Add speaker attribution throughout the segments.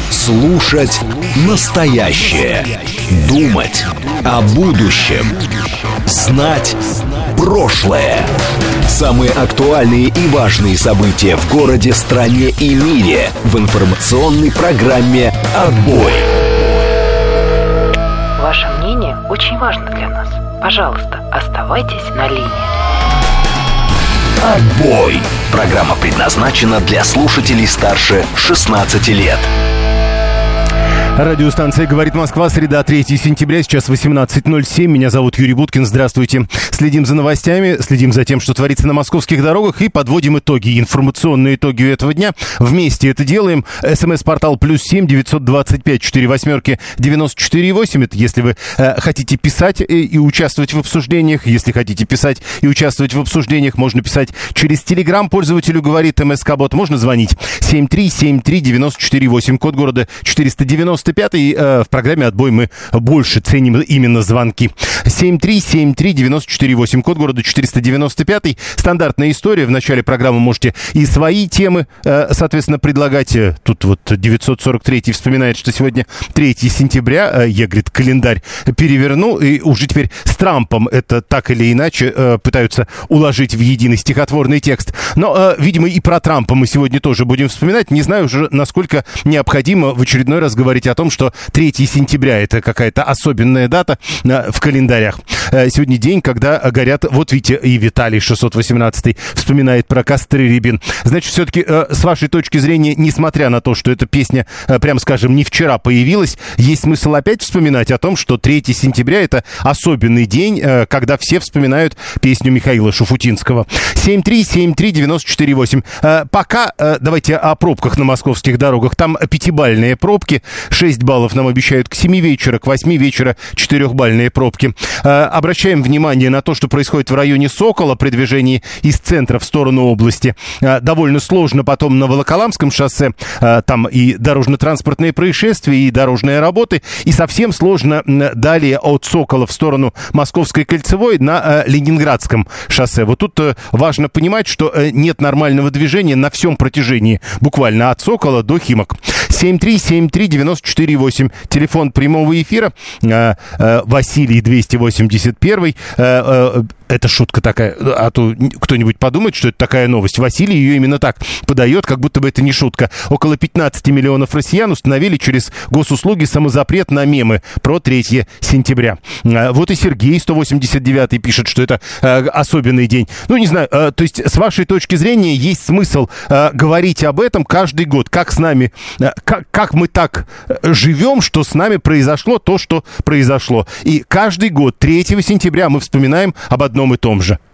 Speaker 1: Слушать настоящее. Думать о будущем. Знать прошлое. Самые актуальные и важные события в городе, стране и мире в информационной программе «Отбой».
Speaker 2: Ваше мнение очень важно для нас. Пожалуйста, оставайтесь на линии.
Speaker 1: «Отбой». Программа предназначена для слушателей старше 16 лет.
Speaker 3: Радиостанция «Говорит Москва», среда, 3 сентября, сейчас 18:07. Меня зовут Юрий Буткин, здравствуйте. Следим за новостями, следим за тем, что творится на московских дорогах, и подводим итоги, информационные итоги этого дня. Вместе это делаем. СМС-портал +7 925 48 94 8. Это если вы хотите писать и участвовать в обсуждениях. Если хотите писать и участвовать в обсуждениях, можно писать через Телеграм. Пользователю говорит МСК-бот. Можно звонить 7373948, код города 495. И в программе «Отбой» мы больше ценим именно звонки. 7373948, код города 495. Стандартная история. В начале программы можете и свои темы, соответственно, предлагать. Тут вот 943 вспоминает, что сегодня 3 сентября. Я, говорит, календарь переверну. И уже теперь с Трампом это так или иначе пытаются уложить в единый стихотворный текст. Но, видимо, и про Трампа мы сегодня тоже будем вспоминать. Не знаю уже, насколько необходимо в очередной раз говорить о том, что 3 сентября это какая-то особенная дата в календарях. Сегодня день, когда горят, вот видите, и Виталий 618 вспоминает про костры рябин. Значит, все-таки с вашей точки зрения, несмотря на то, что эта песня, прям скажем, не вчера появилась, есть смысл опять вспоминать о том, что 3 сентября это особенный день, когда все вспоминают песню Михаила Шуфутинского. 7373948. Пока давайте о пробках на московских дорогах. Там 5-бальные пробки. 6 баллов нам обещают к 7 вечера, к 8 вечера 4-бальные пробки. Обращаем внимание на то, что происходит в районе Сокола при движении из центра в сторону области. Довольно сложно потом на Волоколамском шоссе. Там и дорожно-транспортные происшествия, и дорожные работы. И совсем сложно далее от Сокола в сторону Московской кольцевой на Ленинградском шоссе. Вот тут важно понимать, что нет нормального движения на всем протяжении, буквально от Сокола до Химок. 7373948, телефон прямого эфира, Василий 281. Это шутка такая, а то кто-нибудь подумает, что это такая новость. Василий ее именно так подает, как будто бы это не шутка. Около 15 миллионов россиян установили через госуслуги самозапрет на мемы про 3 сентября. Вот и Сергей 189 пишет, что это особенный день. Ну, не знаю, то есть с вашей точки зрения есть смысл говорить об этом каждый год. Как с нами, как мы так живем, что с нами произошло то, что произошло. И каждый год 3 сентября мы вспоминаем об одном и том же.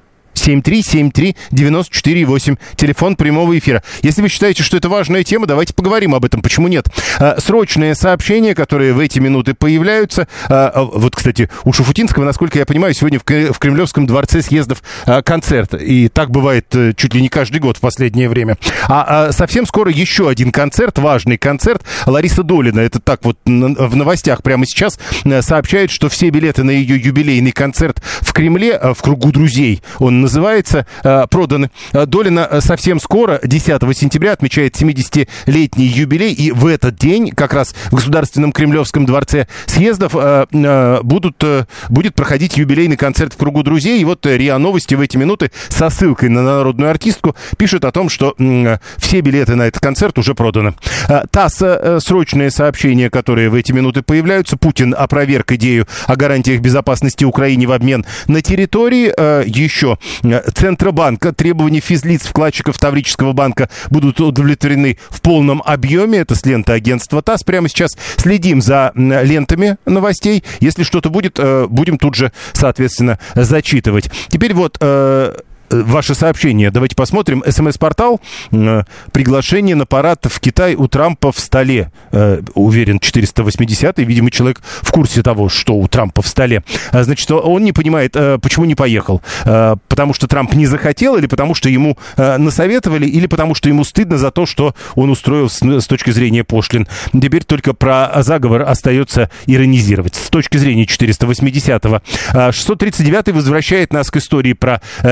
Speaker 3: 7373948, телефон прямого эфира. Если вы считаете, что это важная тема, давайте поговорим об этом. Почему нет? Срочные сообщения, которые в эти минуты появляются. Вот, кстати, у Шуфутинского, насколько я понимаю, сегодня в Кремлевском дворце съездов концерт. И так бывает чуть ли не каждый год в последнее время. А совсем скоро еще один концерт, важный концерт. Лариса Долина, это так вот в новостях прямо сейчас, сообщает, что все билеты на ее юбилейный концерт в Кремле, в кругу друзей, он называется, проданы. Долина совсем скоро, 10 сентября, отмечает 70-летний юбилей, и в этот день, как раз в Государственном Кремлевском дворце съездов, будет проходить юбилейный концерт в кругу друзей. И вот РИА Новости в эти минуты со ссылкой на народную артистку пишет о том, что все билеты на этот концерт уже проданы. ТАСС, срочные сообщения, которые в эти минуты появляются. Путин опроверг идею о гарантиях безопасности Украине в обмен на территории. Еще Центробанк. Требования физлиц вкладчиков Таврического банка будут удовлетворены в полном объеме. Это с ленты агентства ТАСС. Прямо сейчас следим за лентами новостей. Если что-то будет, будем тут же, соответственно, зачитывать. Теперь вот ваши сообщения. Давайте посмотрим. СМС-портал. Приглашение на парад в Китай у Трампа в столе. Уверен, 480-й. Видимо, человек в курсе того, что у Трампа в столе. Значит, он не понимает, почему не поехал. Потому что Трамп не захотел, или потому что ему насоветовали, или потому что ему стыдно за то, что он устроил с точки зрения пошлин. Теперь только про заговор остается иронизировать. С точки зрения 480-го. 639-й возвращает нас к истории про день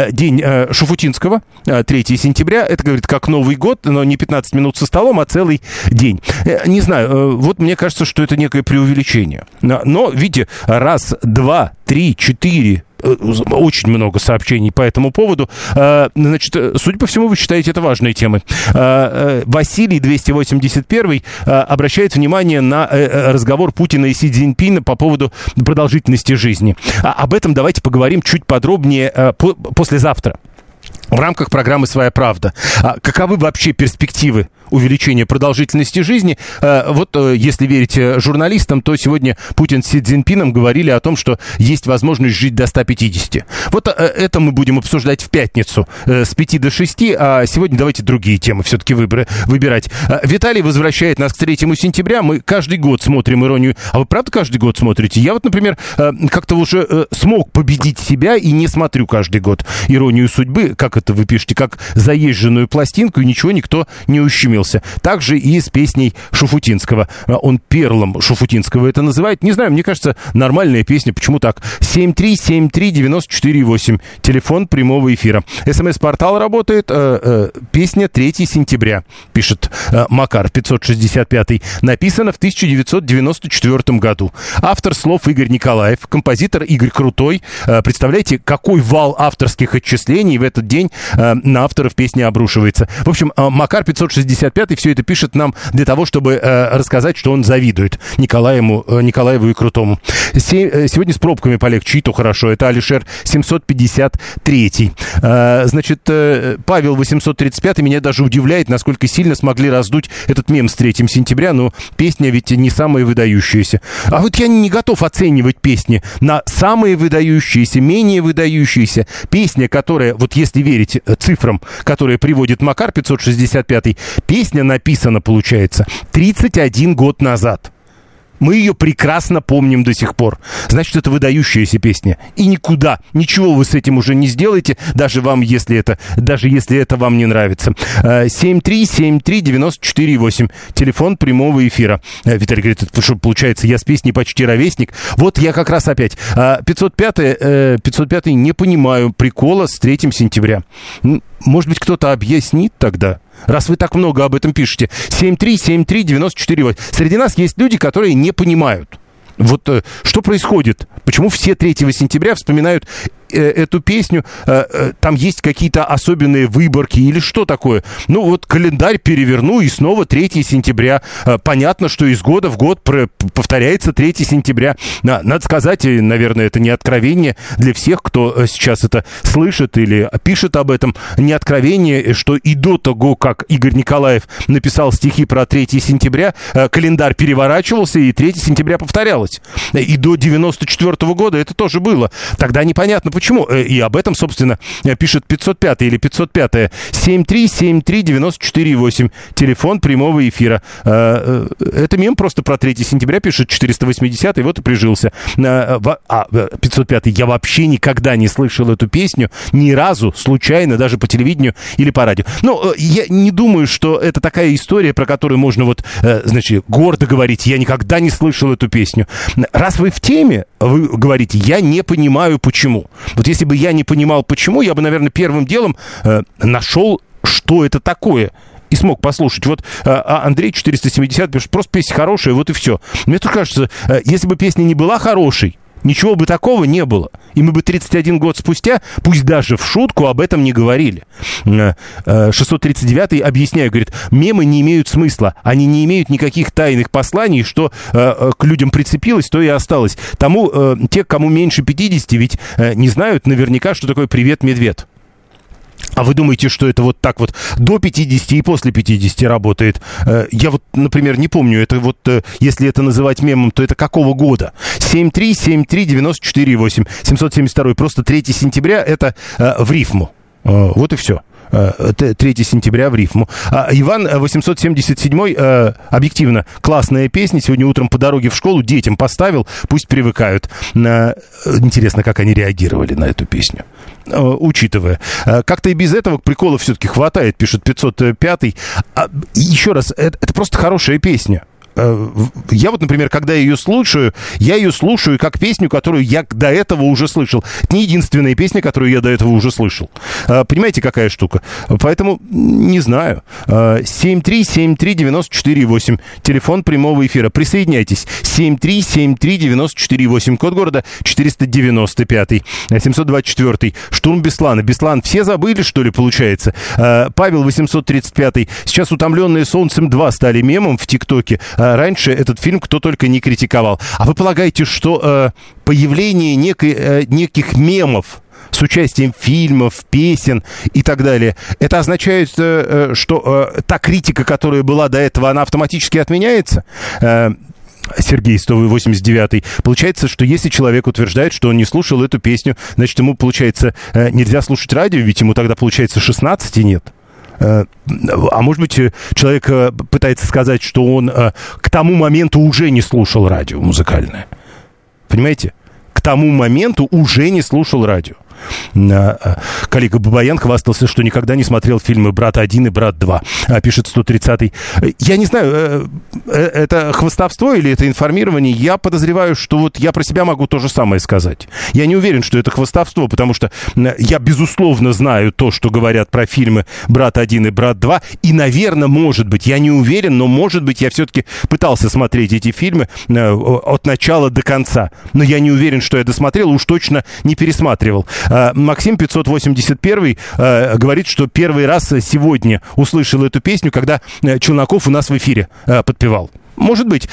Speaker 3: Шуфутинского, 3 сентября. Это, говорит, как Новый год, но не 15 минут со столом, а целый день. Не знаю, вот мне кажется, что это некое преувеличение. Но, видите, раз, два, три, четыре, очень много сообщений по этому поводу. Значит, судя по всему, вы считаете это важной темой. Василий, 281, обращает внимание на разговор Путина и Си Цзиньпина по поводу продолжительности жизни. Об этом давайте поговорим чуть подробнее послезавтра в рамках программы «Своя правда». Каковы вообще перспективы увеличения продолжительности жизни? Вот если верить журналистам, то сегодня Путин с Си Цзиньпином говорили о том, что есть возможность жить до 150. Вот это мы будем обсуждать в пятницу с 5 до 6, а сегодня давайте другие темы все-таки выбирать. Виталий возвращает нас к 3 сентября. Мы каждый год смотрим «Иронию». А вы правда каждый год смотрите? Я вот, например, как-то уже смог победить себя и не смотрю каждый год «Иронию судьбы». Как это вы пишете? Как заезженную пластинку, и ничего никто не ущемился. Также и с песней Шуфутинского. Он перлом Шуфутинского это называет. Не знаю, мне кажется, нормальная песня. Почему так? 7373948. Телефон прямого эфира. СМС-портал работает. Песня 3 сентября, пишет Макар, 565. Написана в 1994 году. Автор слов Игорь Николаев. Композитор Игорь Крутой. Представляете, какой вал авторских отчислений в этот день на авторов песни обрушивается. В общем, Макар 565 все это пишет нам для того, чтобы рассказать, что он завидует Николаеву и Крутому. Сегодня с пробками полегче, и то хорошо. Это Алишер 753. Значит, Павел 835 меня даже удивляет, насколько сильно смогли раздуть этот мем с 3 сентября, но песня ведь не самая выдающаяся. А вот я не готов оценивать песни на самые выдающиеся, менее выдающиеся. Песня, которая, вот если верить цифрам, которые приводит Макар 565, песня написана, получается, 31 год назад. Мы ее прекрасно помним до сих пор. Значит, это выдающаяся песня. И никуда, ничего вы с этим уже не сделаете, даже если это вам не нравится. 7373948. Телефон прямого эфира. Виталий говорит, это что, получается, я с песней почти ровесник. Вот я как раз опять. 505 не понимаю прикола с 3 сентября. Может быть, кто-то объяснит тогда? Раз вы так много об этом пишете. 7373948. Среди нас есть люди, которые не понимают. Вот что происходит? Почему все 3 сентября вспоминают эту песню? Там есть какие-то особенные выборки или что такое? Ну вот календарь переверну, и снова 3 сентября. Понятно, что из года в год повторяется 3 сентября. Надо сказать, наверное, это не откровение для всех, кто сейчас это слышит или пишет об этом. Не откровение, что и до того, как Игорь Николаев написал стихи про 3 сентября, календарь переворачивался, и 3 сентября повторялось. И до 94 года это тоже было. Тогда непонятно, почему. И об этом, собственно, пишет 505 или 505. 7373948. Телефон прямого эфира. Это мем просто про 3 сентября, пишет 480, и вот и прижился. 505. Я вообще никогда не слышал эту песню ни разу, случайно, даже по телевидению или по радио. Ну, я не думаю, что это такая история, про которую можно вот, значит, гордо говорить. Я никогда не слышал эту песню. Раз вы в теме, вы говорите, я не понимаю, почему. Вот если бы я не понимал, почему, я бы, наверное, первым делом нашел, что это такое, и смог послушать. Вот Андрей 470 пишет, просто песня хорошая, вот и все. Мне тут кажется, если бы песня не была хорошей, ничего бы такого не было. И мы бы 31 год спустя, пусть даже в шутку, об этом не говорили. 639-й объясняет, говорит, мемы не имеют смысла. Они не имеют никаких тайных посланий, что к людям прицепилось, то и осталось. Те, кому меньше 50, ведь не знают наверняка, что такое «Привет, медведь». А вы думаете, что это вот так вот до 50 и после 50 работает? Я вот, например, не помню, это вот, если это называть мемом, то это какого года? 7373948. 772. Просто 3 сентября это в рифму. Вот и все. 3 сентября в рифму. Иван 877, объективно, классная песня. Сегодня утром по дороге в школу детям поставил, пусть привыкают. Интересно, как они реагировали на эту песню. Учитывая. Как-то и без этого приколов все-таки хватает, пишет 505. Еще раз, это просто хорошая песня. я вот, например, когда я ее слушаю как песню, которую я до этого уже слышал. Это не единственная песня, которую я до этого уже слышал. Понимаете, какая штука? Поэтому не знаю. 7373948. Телефон прямого эфира. Присоединяйтесь. 7373948. Код города 495. 724. Штурм Беслана. Беслан все забыли, что ли, получается? Павел 835. Сейчас «Утомленные солнцем 2» стали мемом в ТикТоке. Раньше этот фильм кто только не критиковал. А вы полагаете, что появление неких мемов с участием фильмов, песен и так далее, это означает, что та критика, которая была до этого, она автоматически отменяется? Сергей 189. Получается, что если человек утверждает, что он не слушал эту песню, значит, ему, получается, нельзя слушать радио, ведь ему тогда, получается, 16 и нет. А может быть, человек пытается сказать, что он к тому моменту уже не слушал радио музыкальное. Понимаете? К тому моменту уже не слушал радио. Коллега Бабаян хвастался, что никогда не смотрел фильмы «Брат-1» и «Брат-2», пишет 130-й. Я не знаю, это хвастовство или это информирование. Я подозреваю, что вот я про себя могу то же самое сказать. Я не уверен, что это хвастовство, потому что я, безусловно, знаю то, что говорят про фильмы «Брат-1» и «Брат-2». И, наверное, может быть, я не уверен, но, может быть, я все-таки пытался смотреть эти фильмы от начала до конца. Но я не уверен, что я досмотрел, уж точно не пересматривал. Максим 581 говорит, что первый раз сегодня услышал эту песню, когда Челноков у нас в эфире подпевал. Может быть.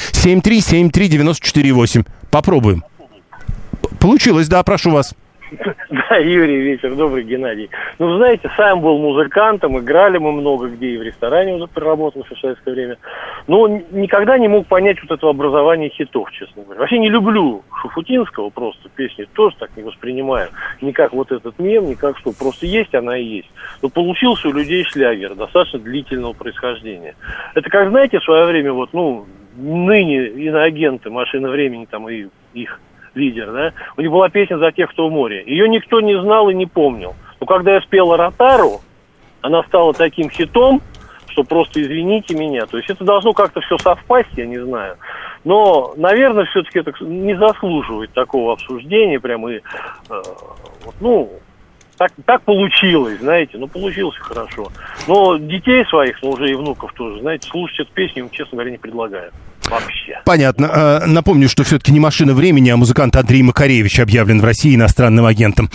Speaker 3: 7373948. Попробуем. Получилось, да, прошу вас.
Speaker 4: Да, Юрий, вечер добрый, Геннадий. Ну, знаете, сам был музыкантом, играли мы много где, и в ресторане уже проработал в советское время. Но никогда не мог понять вот этого образования хитов, честно говоря. Вообще не люблю Шуфутинского, просто песни тоже так не воспринимаю. Не как вот этот мем, не как что. Просто есть она и есть. Но получился у людей шлягер достаточно длительного происхождения. Это как, знаете, в свое время вот, ныне иноагенты «Машина времени» там и их лидер, да, у них была песня «За тех, кто в море». Ее никто не знал и не помнил. Но когда я спела «Ротару», она стала таким хитом, что просто извините меня. То есть это должно как-то все совпасть, я не знаю. Но, наверное, все-таки это не заслуживает такого обсуждения. Прям и, так получилось, знаете. Получилось хорошо. Но детей своих, уже и внуков тоже, знаете, слушать эту песню, честно говоря, не предлагаю. Вообще.
Speaker 3: Понятно. Напомню, что все-таки не «Машина времени», а музыкант Андрей Макаревич объявлен в России иностранным агентом.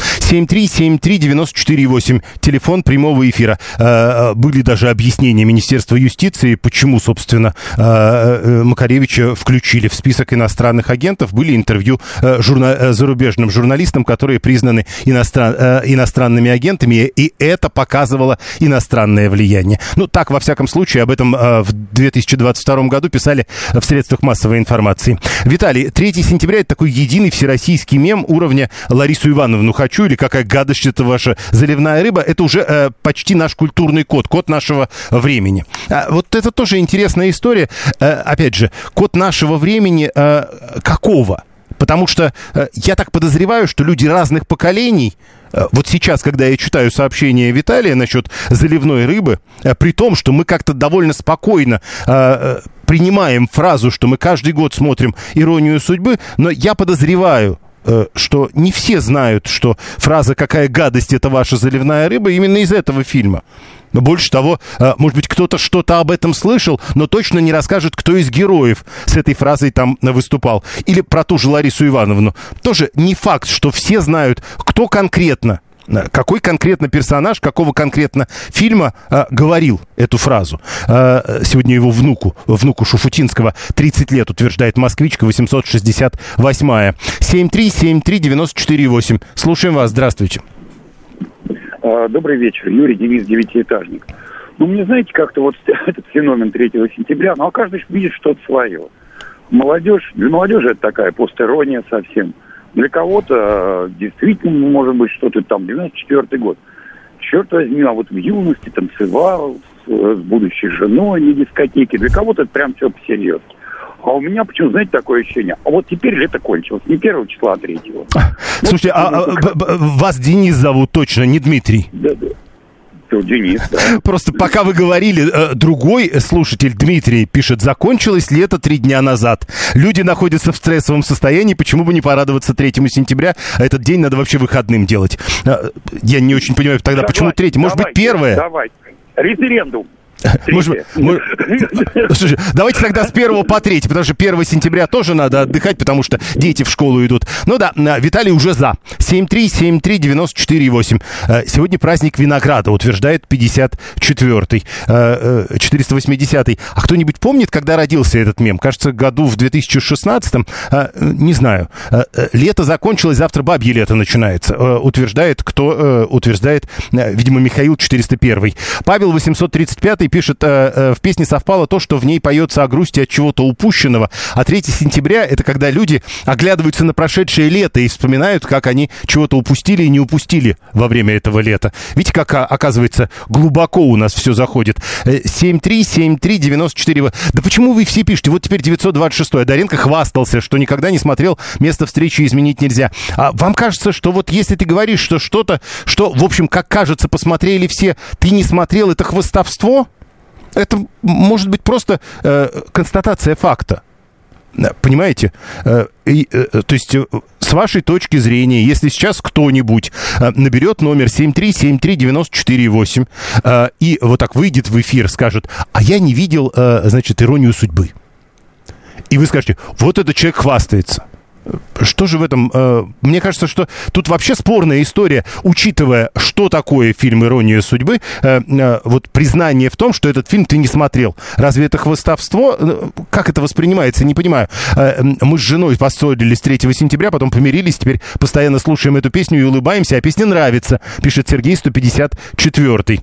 Speaker 3: 7373948. Телефон прямого эфира. Были даже объяснения Министерства юстиции, почему, собственно, Макаревича включили в список иностранных агентов. Были интервью зарубежным журналистам, которые признаны иностранными агентами, и это показывало иностранное влияние. Так, во всяком случае, об этом в 2022 году писали в средствах массовой информации. Виталий, 3 сентября — это такой единый всероссийский мем уровня «Ларису Ивановну хочу» или «Какая гадость это ваша заливная рыба». Это уже почти наш культурный код нашего времени. Вот это тоже интересная история. Опять же, код нашего времени какого? Потому что я так подозреваю, что люди разных поколений, вот сейчас, когда я читаю сообщение Виталия насчет заливной рыбы, при том, что мы как-то довольно спокойно принимаем фразу, что мы каждый год смотрим «Иронию судьбы», но я подозреваю, что не все знают, что фраза «какая гадость это ваша заливная рыба» именно из этого фильма. Но больше того, может быть, кто-то что-то об этом слышал, но точно не расскажет, кто из героев с этой фразой там выступал. Или про ту же Ларису Ивановну. Тоже не факт, что все знают, кто конкретно, какой конкретно персонаж, какого конкретно фильма говорил эту фразу. Сегодня его внуку Шуфутинского 30 лет, утверждает москвичка 868-я. 7373948. Слушаем вас, здравствуйте.
Speaker 5: Добрый вечер, Юрий, Денис, девятиэтажник. Мне, знаете, как-то вот этот феномен 3 сентября, каждый видит что-то свое. Для молодежи это такая постирония совсем. Для кого-то действительно может быть что-то там, 94-й год. Черт возьми, а вот в юности танцевал с будущей женой на дискотеке. Для кого-то это прям все посерьезно. А у меня почему, знаете, такое ощущение? А вот теперь лето кончилось. Не 1 числа, а 3-го.
Speaker 3: Слушайте, вас Денис зовут точно, не Дмитрий?
Speaker 5: Да. Здравствуйте, Денис. Да.
Speaker 3: Просто пока вы говорили, другой слушатель, Дмитрий, пишет: закончилось лето 3 дня назад. Люди находятся в стрессовом состоянии, почему бы не порадоваться 3 сентября, а этот день надо вообще выходным делать. Я не очень понимаю тогда, почему 3? Может быть, 1?
Speaker 5: Давай. Референдум.
Speaker 3: Слушай, давайте тогда с 1 по 3, потому что 1 сентября тоже надо отдыхать, потому что дети в школу идут. Ну да, Виталий уже за. 7373948. Сегодня праздник винограда, утверждает 54-й, 480-й. А кто-нибудь помнит, когда родился этот мем? Кажется, году в 2016-м, не знаю. Лето закончилось, завтра бабье лето начинается. Утверждает, видимо, Михаил 401. Павел 835 пишет: в песне совпало то, что в ней поется о грусти от чего-то упущенного. А 3 сентября — это когда люди оглядываются на прошедшее лето и вспоминают, как они чего-то упустили и не упустили во время этого лета. Видите, как, оказывается, глубоко у нас все заходит. 7373948. Да почему вы все пишете? Вот теперь 926. Доренко хвастался, что никогда не смотрел «Место встречи изменить нельзя». А вам кажется, что вот если ты говоришь, что что-то, что, в общем, как кажется, посмотрели все, ты не смотрел, это хвастовство? Это может быть просто констатация факта. Понимаете? То есть, с вашей точки зрения, если сейчас кто-нибудь наберет номер 7373948 и вот так выйдет в эфир, скажет: а я не видел, значит, «Иронию судьбы». И вы скажете: вот этот человек хвастается. Что же в этом? Мне кажется, что тут вообще спорная история, учитывая, что такое фильм «Ирония судьбы», вот признание в том, что этот фильм ты не смотрел. Разве это хвастовство? Как это воспринимается? Не понимаю. Мы с женой поссорились 3 сентября, потом помирились, теперь постоянно слушаем эту песню и улыбаемся, а песня нравится, пишет Сергей 154.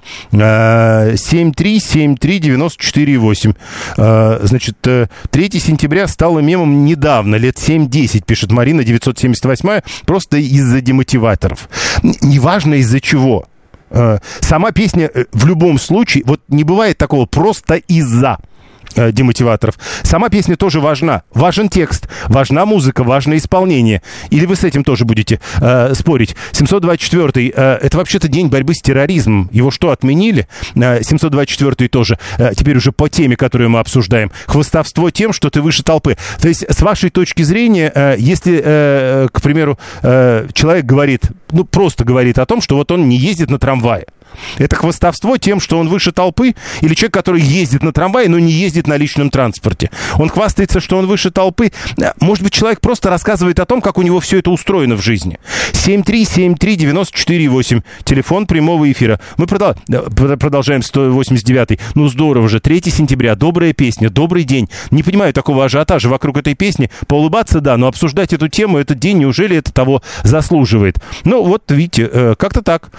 Speaker 3: 7373948. Значит, 3 сентября стало мемом недавно, лет 7-10, пишет Марина 978, просто из-за демотиваторов. Неважно из-за чего. Сама песня в любом случае, вот не бывает такого просто из-за демотиваторов. Сама песня тоже важна. Важен текст, важна музыка, важно исполнение. Или вы с этим тоже будете спорить? 724-й, это вообще-то день борьбы с терроризмом. Его что, отменили? 724-й тоже. Теперь уже по теме, которую мы обсуждаем. Хвастовство тем, что ты выше толпы. То есть, с вашей точки зрения, если, к примеру, человек говорит, ну, просто говорит о том, что вот он не ездит на трамвае. Это хвастовство тем, что он выше толпы? Или человек, который ездит на трамвае, но не ездит на личном транспорте? Он хвастается, что он выше толпы? Может быть, человек просто рассказывает о том, как у него все это устроено в жизни. 7373948. Телефон прямого эфира. Мы продолжаем 189-й. Ну, здорово же. 3 сентября. Добрая песня. Добрый день. Не понимаю такого ажиотажа вокруг этой песни. Поулыбаться, да, но обсуждать эту тему, этот день, неужели это того заслуживает? Ну, вот, видите, как-то так.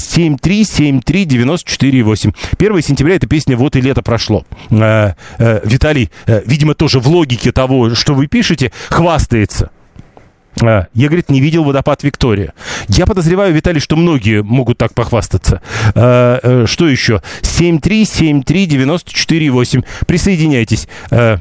Speaker 3: 7373948. 1 сентября эта песня «Вот и лето прошло». Виталий, видимо, тоже в логике того, что вы пишете, хвастается. Я, говорит, не видел «Водопад Виктория». Я подозреваю, Виталий, что многие могут так похвастаться. Что еще? 7373948. Присоединяйтесь.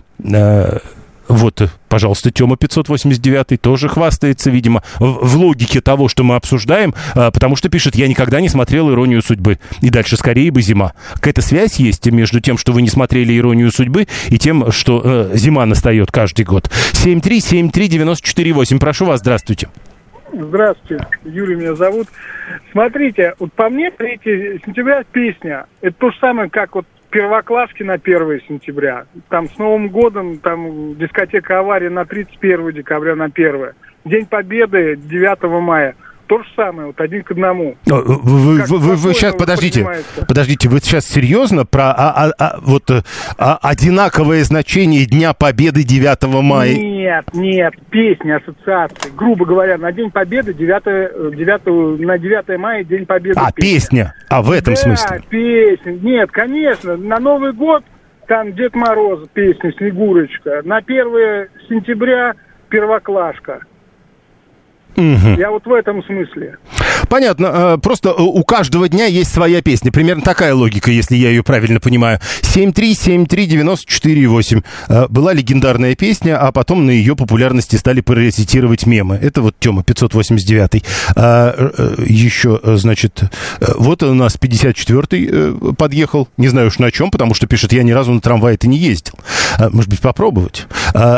Speaker 3: Вот, пожалуйста, Тёма 589 тоже хвастается, видимо, в логике того, что мы обсуждаем, потому что пишет: я никогда не смотрел «Иронию судьбы». И дальше: скорее бы зима. Какая-то связь есть между тем, что вы не смотрели «Иронию судьбы», и тем, что зима настает каждый год. 7373948. Прошу вас, здравствуйте.
Speaker 6: Здравствуйте, Юрий меня зовут. Смотрите, вот по мне 3 сентября песня, это то же самое, как вот первокласски на 1 сентября. Там с Новым годом, там дискотека «Авария» на 31 декабря на 1. День Победы 9 мая. То же самое, вот 1 к 1.
Speaker 3: Вы сейчас, подождите, вы сейчас серьезно про одинаковое значение Дня Победы 9 мая?
Speaker 6: Нет, песни, ассоциации. Грубо говоря, на День Победы на 9 мая День Победы.
Speaker 3: Песня. В этом смысле?
Speaker 6: Да, песня. Нет, конечно, на Новый год там Дед Мороз, песня «Снегурочка». На 1 сентября первоклашка.
Speaker 3: Угу.
Speaker 6: Я вот в этом смысле.
Speaker 3: Понятно. Просто у каждого дня есть своя песня. Примерно такая логика, если я ее правильно понимаю. 7373948. Была легендарная песня, а потом на ее популярности стали паразитировать мемы. Это вот Тёма, 589. Еще, значит, вот у нас 54-й подъехал. Не знаю уж на чем, потому что пишет, я ни разу на трамвае-то не ездил. Может быть, попробовать.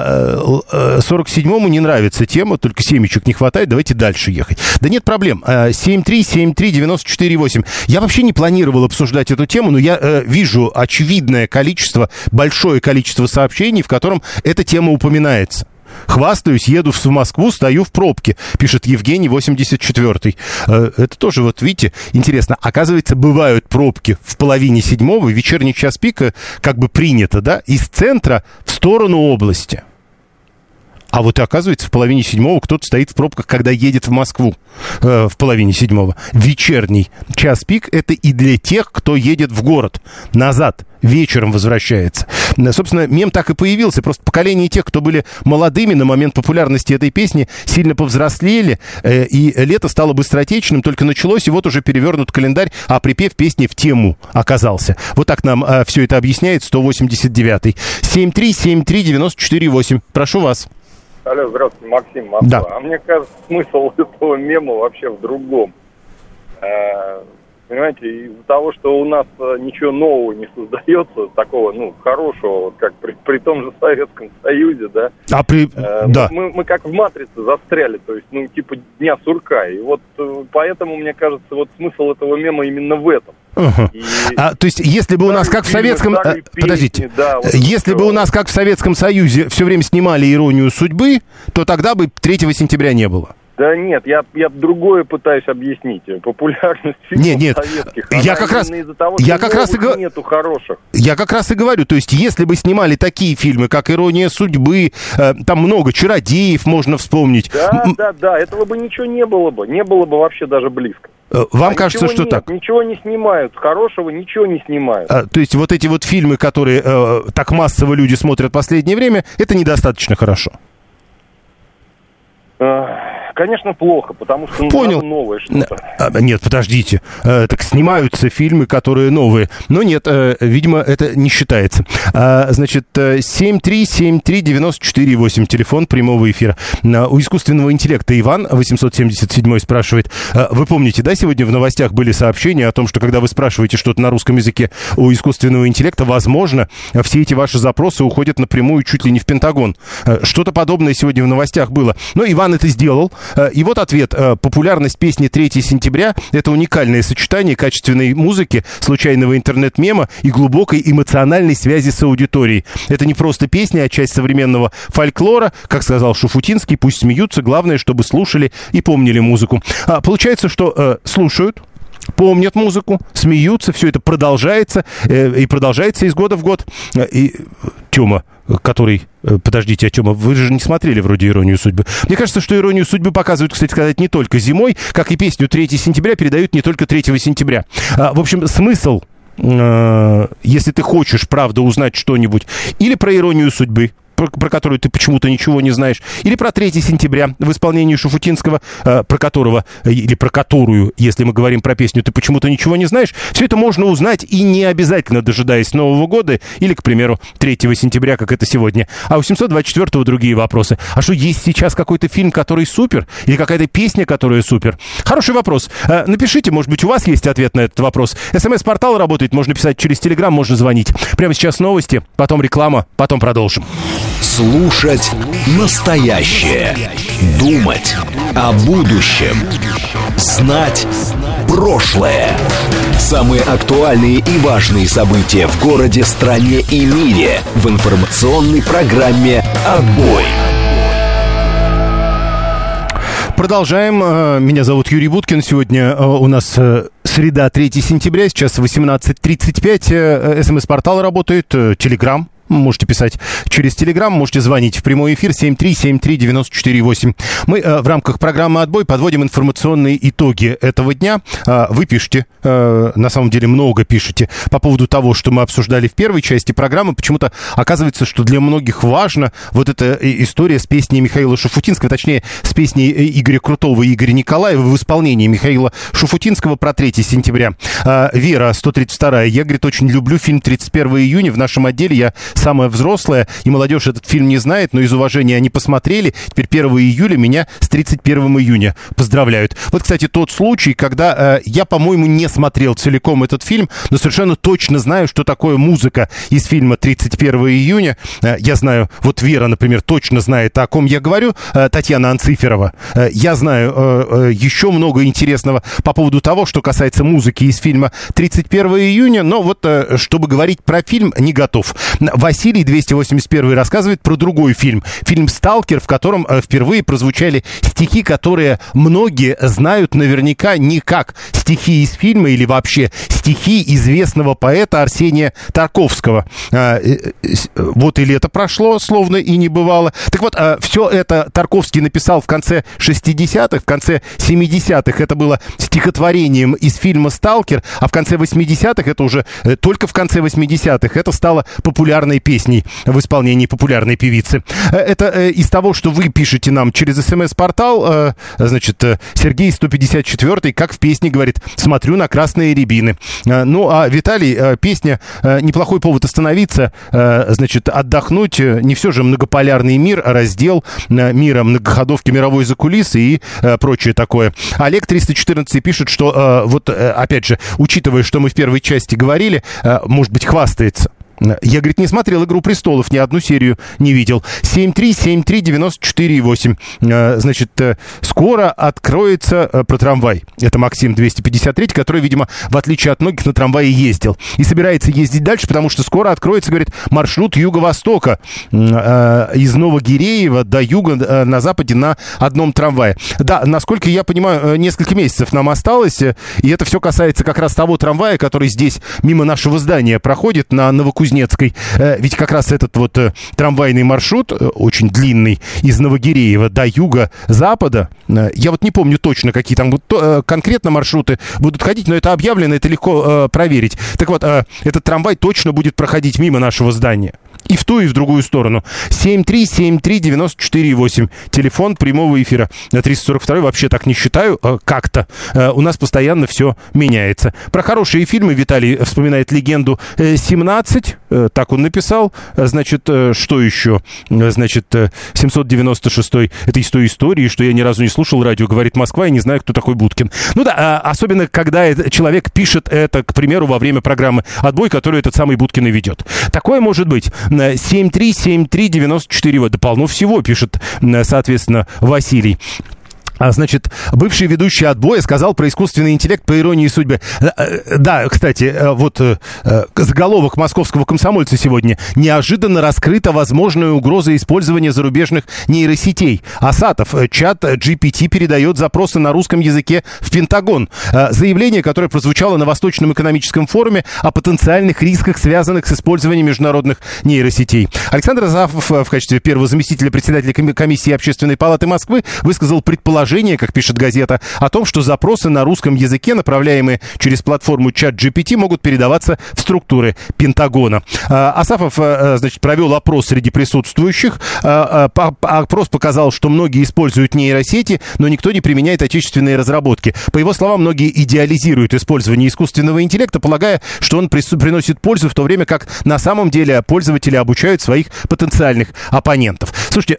Speaker 3: 47-му не нравится тема, только семечек не хватает, давайте дальше ехать. Да нет проблем. 7373948. Я вообще не планировал обсуждать эту тему, но я вижу очевидное количество, большое количество сообщений, в котором эта тема упоминается. Хвастаюсь, еду в Москву, стою в пробке, пишет Евгений, 84-й. Это тоже, вот видите, интересно. Оказывается, бывают пробки в половине седьмого, вечерний час пика, как бы принято, да, из центра в сторону области. А вот и оказывается, в половине седьмого кто-то стоит в пробках, когда едет в Москву в половине седьмого. Вечерний час пик — это и для тех, кто едет в город назад, вечером возвращается. Собственно, мем так и появился. Просто поколение тех, кто были молодыми на момент популярности этой песни, сильно повзрослели, и лето стало быстротечным, только началось, и вот уже перевернут календарь, а припев песни в тему оказался. Вот так нам все это объясняет 189-й. 7373948. Прошу вас.
Speaker 7: Алло, здравствуйте, Максим, Москва.
Speaker 3: Да.
Speaker 7: А мне кажется, смысл этого мема вообще в другом. Понимаете, из-за того, что у нас ничего нового не создается, такого, хорошего, вот как при том же Советском Союзе, да.
Speaker 3: Да.
Speaker 7: Мы как в «Матрице» застряли, то есть, типа дня сурка. И вот поэтому, мне кажется, вот смысл этого мема именно в этом.
Speaker 3: То есть, если бы у нас как в Советском... Подождите. Да, вот если бы у нас как в Советском Союзе все время снимали «Иронию судьбы», то тогда бы 3 сентября не было.
Speaker 7: Да нет, я другое пытаюсь объяснить. Популярность фильмов советских.
Speaker 3: Я как раз
Speaker 7: из-за того, что нету хороших.
Speaker 3: Я как раз и говорю, то есть если бы снимали такие фильмы, как «Ирония судьбы», там много, «Чародеев» можно вспомнить.
Speaker 7: Да, этого бы ничего не было бы. Не было бы вообще даже близко.
Speaker 3: Вам кажется, что
Speaker 7: нет,
Speaker 3: так?
Speaker 7: Ничего не снимают, хорошего ничего не снимают.
Speaker 3: То есть вот эти вот фильмы, которые так массово люди смотрят в последнее время, это недостаточно хорошо?
Speaker 7: Конечно, плохо, потому что
Speaker 3: Понял.
Speaker 7: Новое что-то.
Speaker 3: Нет, подождите. Так снимаются фильмы, которые новые. Но нет, видимо, это не считается. Значит, 7373948, телефон прямого эфира. У искусственного интеллекта Иван, 877 спрашивает. Вы помните, да, сегодня в новостях были сообщения о том, что когда вы спрашиваете что-то на русском языке у искусственного интеллекта, возможно, все эти ваши запросы уходят напрямую чуть ли не в Пентагон. Что-то подобное сегодня в новостях было. Но Иван это сделал. И вот ответ. Популярность песни 3 сентября – это уникальное сочетание качественной музыки, случайного интернет-мема и глубокой эмоциональной связи с аудиторией. Это не просто песня, а часть современного фольклора. Как сказал Шуфутинский, пусть смеются, главное, чтобы слушали и помнили музыку. Получается, что слушают, помнят музыку, смеются, все это продолжается, и продолжается из года в год. И Тёма, который... Подождите, а Тёма, вы же не смотрели вроде «Иронию судьбы». Мне кажется, что «Иронию судьбы» показывают, кстати сказать, не только зимой, как и песню 3 сентября передают не только 3 сентября. В общем, смысл, если ты хочешь, правда, узнать что-нибудь, или про «Иронию судьбы», про которую ты почему-то ничего не знаешь, или про 3 сентября в исполнении Шуфутинского, про которую, если мы говорим про песню, ты почему-то ничего не знаешь, все это можно узнать и не обязательно дожидаясь Нового года или, к примеру, 3 сентября, как это сегодня. А у 724-го другие вопросы. А что, есть сейчас какой-то фильм, который супер? Или какая-то песня, которая супер? Хороший вопрос. Напишите, может быть, у вас есть ответ на этот вопрос. СМС-портал работает, можно писать через Телеграм, можно звонить. Прямо сейчас новости, потом реклама, потом продолжим.
Speaker 1: Слушать настоящее. Думать о будущем. Знать прошлое. Самые актуальные и важные события в городе, стране и мире в информационной программе «Отбой».
Speaker 3: Продолжаем. Меня зовут Юрий Буткин. Сегодня у нас среда, 3 сентября. Сейчас 18:35. СМС-портал работает. Телеграм Можете писать через Телеграм, можете звонить в прямой эфир 7373948. Мы в рамках программы «Отбой» подводим информационные итоги этого дня. Вы пишете, на самом деле много пишете по поводу того, что мы обсуждали в первой части программы. Почему-то оказывается, что для многих важна вот эта история с песней Михаила Шуфутинского, точнее, с песней Игоря Крутого и Игоря Николаева в исполнении Михаила Шуфутинского про 3 сентября. Вера, 132-я. Я, говорит, очень люблю фильм «31 июня». В нашем отделе я самая взрослая, и молодежь этот фильм не знает, но из уважения они посмотрели. Теперь 1 июля меня с 31 июня поздравляют. Вот, кстати, тот случай, когда я, по-моему, не смотрел целиком этот фильм, но совершенно точно знаю, что такое музыка из фильма «31 июня». Я знаю, вот Вера, например, точно знает, о ком я говорю, Татьяна Анциферова. Я знаю еще много интересного по поводу того, что касается музыки из фильма «31 июня», но вот, чтобы говорить про фильм, не готов. Василий, 281, рассказывает про другой фильм. Фильм «Сталкер», в котором впервые прозвучали стихи, которые многие знают наверняка не как стихи из фильма или вообще стихи известного поэта Арсения Тарковского. Вот и лето прошло, словно и не бывало. Так вот, все это Тарковский написал в конце 60-х, в конце 70-х. Это было стихотворением из фильма «Сталкер», а в конце 80-х, это уже только в конце 80-х, это стало популярной песней в исполнении популярной певицы. Это из того, что вы пишете нам через СМС-портал, значит, Сергей 154, как в песне говорит, смотрю на красные рябины. Ну, а Виталий, песня неплохой повод остановиться, значит, отдохнуть. Не все же многополярный мир, раздел мира, многоходовки мировой закулисы и прочее такое. Олег 314 пишет, что вот, опять же, учитывая, что мы в первой части говорили, может быть, хвастается. Я, говорит, не смотрел «Игру престолов», ни одну серию не видел. 7373948. Значит, скоро откроется про трамвай. Это Максим 253, который, видимо, в отличие от многих, на трамвае ездил. И собирается ездить дальше, потому что скоро откроется, говорит, маршрут юго-востока из Новогиреева до юга на западе на одном трамвае. Да, насколько я понимаю, несколько месяцев нам осталось, и это все касается как раз того трамвая, который здесь мимо нашего здания проходит на Новокузнецкой. Ведь как раз этот вот трамвайный маршрут, очень длинный, из Новогиреева до юга-запада, я вот не помню точно, какие там вот, конкретно маршруты будут ходить, но это объявлено, это легко проверить. Так вот, этот трамвай точно будет проходить мимо нашего здания. И в ту, и в другую сторону. 7373948. Телефон прямого эфира. 342 вообще так не считаю. Как-то. У нас постоянно все меняется. Про хорошие фильмы Виталий вспоминает легенду 17. Так он написал. Значит, что еще? Значит, 796. Это из той истории, что я ни разу не слушал радио «Говорит Москва» и не знаю, кто такой Будкин. Ну да, особенно, когда человек пишет это, к примеру, во время программы «Отбой», которую этот самый Будкин и ведет. Такое может быть. 7373948. Да полно всего, пишет, соответственно, Василий. Значит, бывший ведущий «Отбоя» сказал про искусственный интеллект по иронии судьбы. Да, кстати, вот заголовок московского «Комсомольца» сегодня. Неожиданно раскрыта возможная угроза использования зарубежных нейросетей. Асатов. Чат GPT передает запросы на русском языке в Пентагон. Заявление, которое прозвучало на Восточном экономическом форуме о потенциальных рисках, связанных с использованием международных нейросетей. Александр Асафов в качестве первого заместителя председателя комиссии Общественной палаты Москвы высказал предположение, как пишет газета, о том, что запросы на русском языке, направляемые через платформу ChatGPT, могут передаваться в структуры Пентагона. Асафов, значит, провел опрос среди присутствующих. Опрос показал, что многие используют нейросети, но никто не применяет отечественные разработки. По его словам, многие идеализируют использование искусственного интеллекта, полагая, что он приносит пользу, в то время как на самом деле пользователи обучают своих потенциальных оппонентов. Слушайте,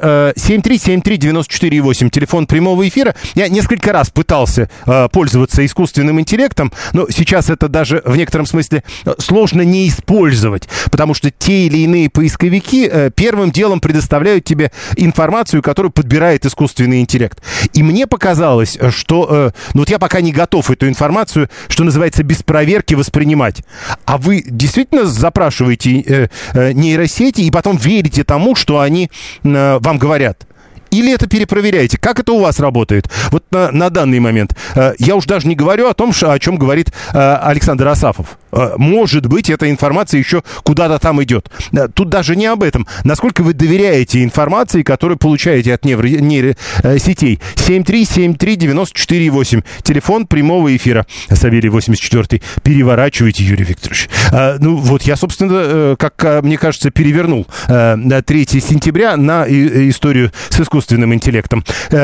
Speaker 3: 7373948, телефон прямого эфира. Я несколько раз пытался пользоваться искусственным интеллектом, но сейчас это даже в некотором смысле сложно не использовать, потому что те или иные поисковики первым делом предоставляют тебе информацию, которую подбирает искусственный интеллект. И мне показалось, что ну вот я пока не готов эту информацию, что называется, без проверки воспринимать. А вы действительно запрашиваете нейросети и потом верите тому, что они вам говорят? Или это перепроверяете? Как это у вас работает? Вот на данный момент. Я уж даже не говорю о том, о чем говорит Александр Асафов. Может быть, эта информация еще куда-то там идет. Тут даже не об этом. Насколько вы доверяете информации, которую получаете от нейросетей? 7373948. Телефон прямого эфира. Савелий 84. Переворачивайте, Юрий Викторович. Ну, вот я, собственно, как мне кажется, перевернул 3 сентября на историю с искусственным интеллектом.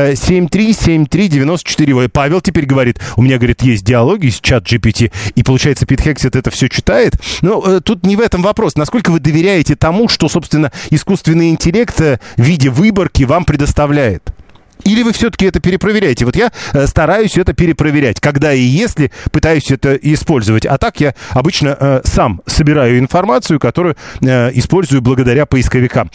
Speaker 3: 7373948. Павел теперь говорит, у меня, говорит, есть диалоги с чат GPT, и, получается, Пит Хексет это все читает. Но тут не в этом вопрос. Насколько вы доверяете тому, что, собственно, искусственный интеллект в виде выборки вам предоставляет? Или вы все-таки это перепроверяете? Вот я стараюсь это перепроверять, когда и если пытаюсь это использовать. А так я обычно сам собираю информацию, которую использую благодаря поисковикам.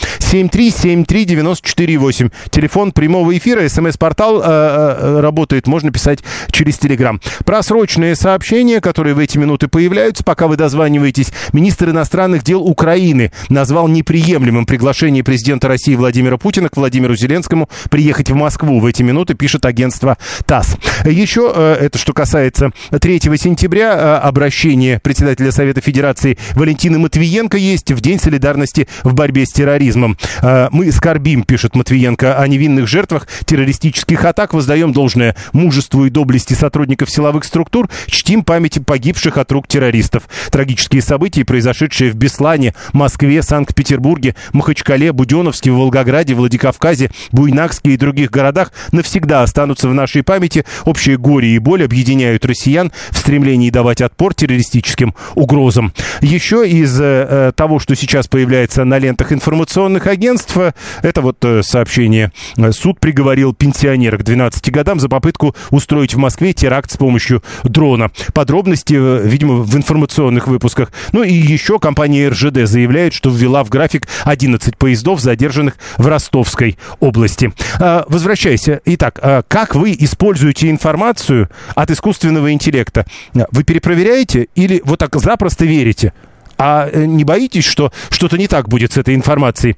Speaker 3: 7373948. Телефон прямого эфира, СМС-портал работает, можно писать через Телеграм. Про срочные сообщения, которые в эти минуты появляются, пока вы дозваниваетесь. Министр иностранных дел Украины назвал неприемлемым приглашение президента России Владимира Путина к Владимиру Зеленскому приехать в Москву в эти минуты, пишет агентство ТАСС. Еще, это что касается 3 сентября, обращение председателя Совета Федерации Валентины Матвиенко есть в День солидарности в борьбе с терроризмом. Мы скорбим, пишет Матвиенко, о невинных жертвах террористических атак, воздаем должное мужеству и доблести сотрудников силовых структур, чтим память погибших от рук террористов. Трагические события, произошедшие в Беслане, Москве, Санкт-Петербурге, Махачкале, Буденновске, Волгограде, Владикавказе, Буйнакске и других городах, навсегда останутся в нашей памяти. Общее горе и боль объединяют россиян в стремлении давать отпор террористическим угрозам. Еще из того, что сейчас появляется на лентах информационных агентств, это вот сообщение. Суд приговорил пенсионера к 12 годам за попытку устроить в Москве теракт с помощью дрона. Подробности, видимо, в информационных выпусках. Ну и еще компания РЖД заявляет, что ввела в график 11 поездов, задержанных в Ростовской области. Возвращаясь. Итак, как вы используете информацию от искусственного интеллекта? Вы перепроверяете или вот так запросто верите? А не боитесь, что что-то не так будет с этой информацией?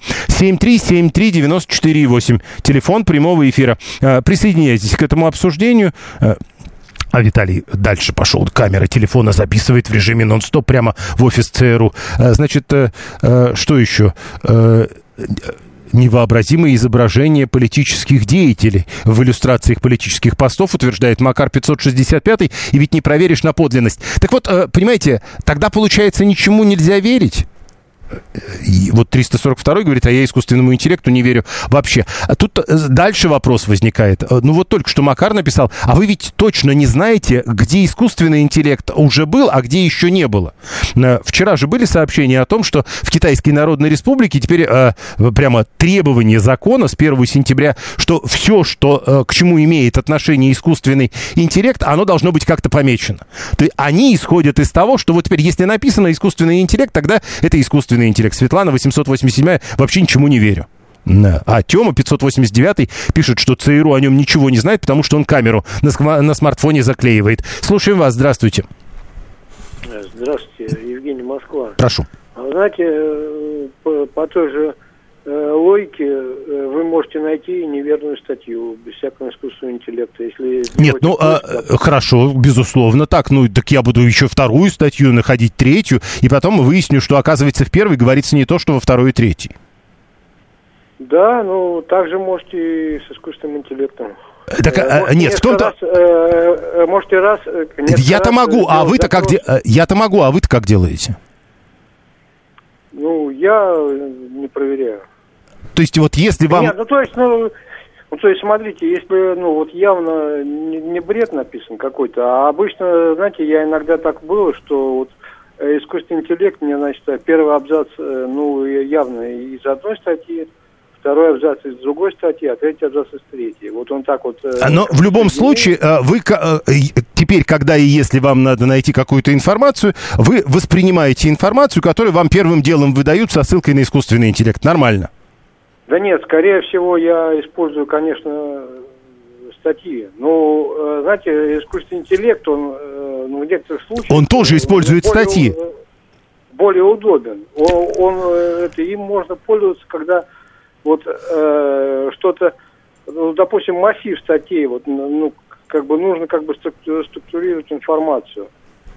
Speaker 3: 7373948. Телефон прямого эфира. Присоединяйтесь к этому обсуждению. А Виталий дальше пошел. Камера телефона записывает в режиме нон-стоп прямо в офис ЦРУ. Значит, что еще? Невообразимые изображения политических деятелей в иллюстрациях политических постов, утверждает Макар 565, и ведь не проверишь на подлинность. Так вот, понимаете, тогда, получается, ничему нельзя верить. И вот 342 говорит, а я искусственному интеллекту не верю вообще. А тут дальше вопрос возникает. Ну вот только что Макар написал, а вы ведь точно не знаете, где искусственный интеллект уже был, а где еще не было. Вчера же были сообщения о том, что в Китайской Народной Республике теперь прямо требование закона с 1 сентября, что все, что, к чему имеет отношение искусственный интеллект, оно должно быть как-то помечено. То есть они исходят из того, что вот теперь, если написано искусственный интеллект, тогда это искусственный интеллект. Светлана 887 вообще ничему не верю. А Тёма 589 пишет, что ЦРУ о нем ничего не знает, потому что он камеру на смартфоне заклеивает. Слушаем вас, здравствуйте.
Speaker 8: Здравствуйте, Евгений, Москва.
Speaker 3: Прошу.
Speaker 8: Знаете, по той же логике вы можете найти неверную статью без всякого искусственного интеллекта. Если
Speaker 3: нет, ну, хорошо, безусловно, так. Ну, так я буду еще вторую статью находить, третью, и потом выясню, что, оказывается, в первой говорится не то, что во второй и третьей.
Speaker 8: Да, ну, также можете и с искусственным интеллектом.
Speaker 3: Так, нет, в том-то...
Speaker 8: можете раз...
Speaker 3: Я-то могу, а вы-то как я-то могу, а вы-то как делаете?
Speaker 8: Ну, я не проверяю.
Speaker 3: То есть вот если вам...
Speaker 8: Нет, то есть, смотрите, если, вот явно не бред написан какой-то, а обычно, знаете, я иногда так было, что вот искусственный интеллект мне, значит, первый абзац, явно из одной статьи, второй абзац из другой статьи, а третий абзац из третьей. Вот он так вот...
Speaker 3: Но в любом случае, вы теперь, когда и если вам надо найти какую-то информацию, вы воспринимаете информацию, которую вам первым делом выдают со ссылкой на искусственный интеллект. Нормально?
Speaker 8: Да нет, скорее всего, я использую, конечно, статьи. Но, знаете, искусственный интеллект, он в некоторых случаях...
Speaker 3: Он тоже использует статьи.
Speaker 8: Более удобен. Им можно пользоваться, когда вот что-то, допустим, массив статей, нужно структурировать информацию.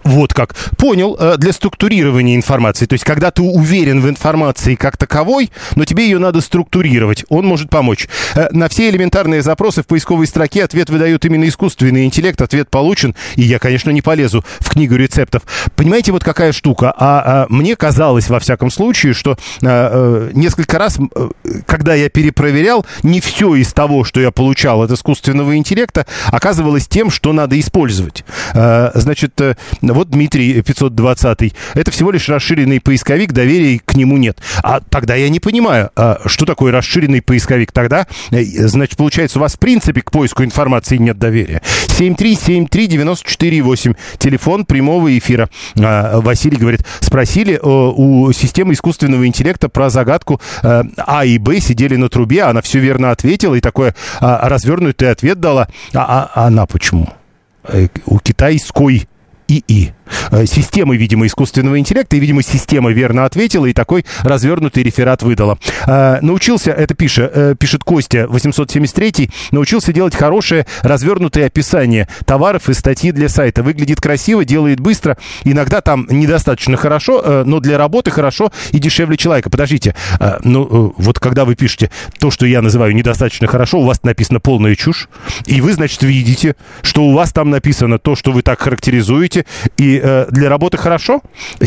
Speaker 3: Вот как. Понял. Для структурирования информации. То есть, когда ты уверен в информации как таковой, но тебе ее надо структурировать. Он может помочь. На все элементарные запросы в поисковой строке ответ выдает именно искусственный интеллект. Ответ получен. И я, конечно, не полезу в книгу рецептов. Понимаете, вот какая штука. Мне казалось, во всяком случае, что несколько раз, когда я перепроверял, не все из того, что я получал от искусственного интеллекта, оказывалось тем, что надо использовать. Значит, вот Дмитрий 520-й. Это всего лишь расширенный поисковик, доверия к нему нет. А тогда я не понимаю, что такое расширенный поисковик. Тогда, значит, получается, у вас в принципе к поиску информации нет доверия. 7373948. Телефон прямого эфира. Василий говорит, спросили у системы искусственного интеллекта про загадку А и Б, сидели на трубе, она все верно ответила и такой развернутый ответ дала. А она почему? У китайской ИИ. Системы, видимо, искусственного интеллекта, и, видимо, система верно ответила, и такой развернутый реферат выдала. Научился, это пишет Костя, 873, научился делать хорошее развернутое описание товаров и статьи для сайта. Выглядит красиво, делает быстро, иногда там недостаточно хорошо, но для работы хорошо и дешевле человека. Подождите, вот когда вы пишете то, что я называю недостаточно хорошо, у вас написано полная чушь, и вы, значит, видите, что у вас там написано то, что вы так характеризуете, и для работы хорошо?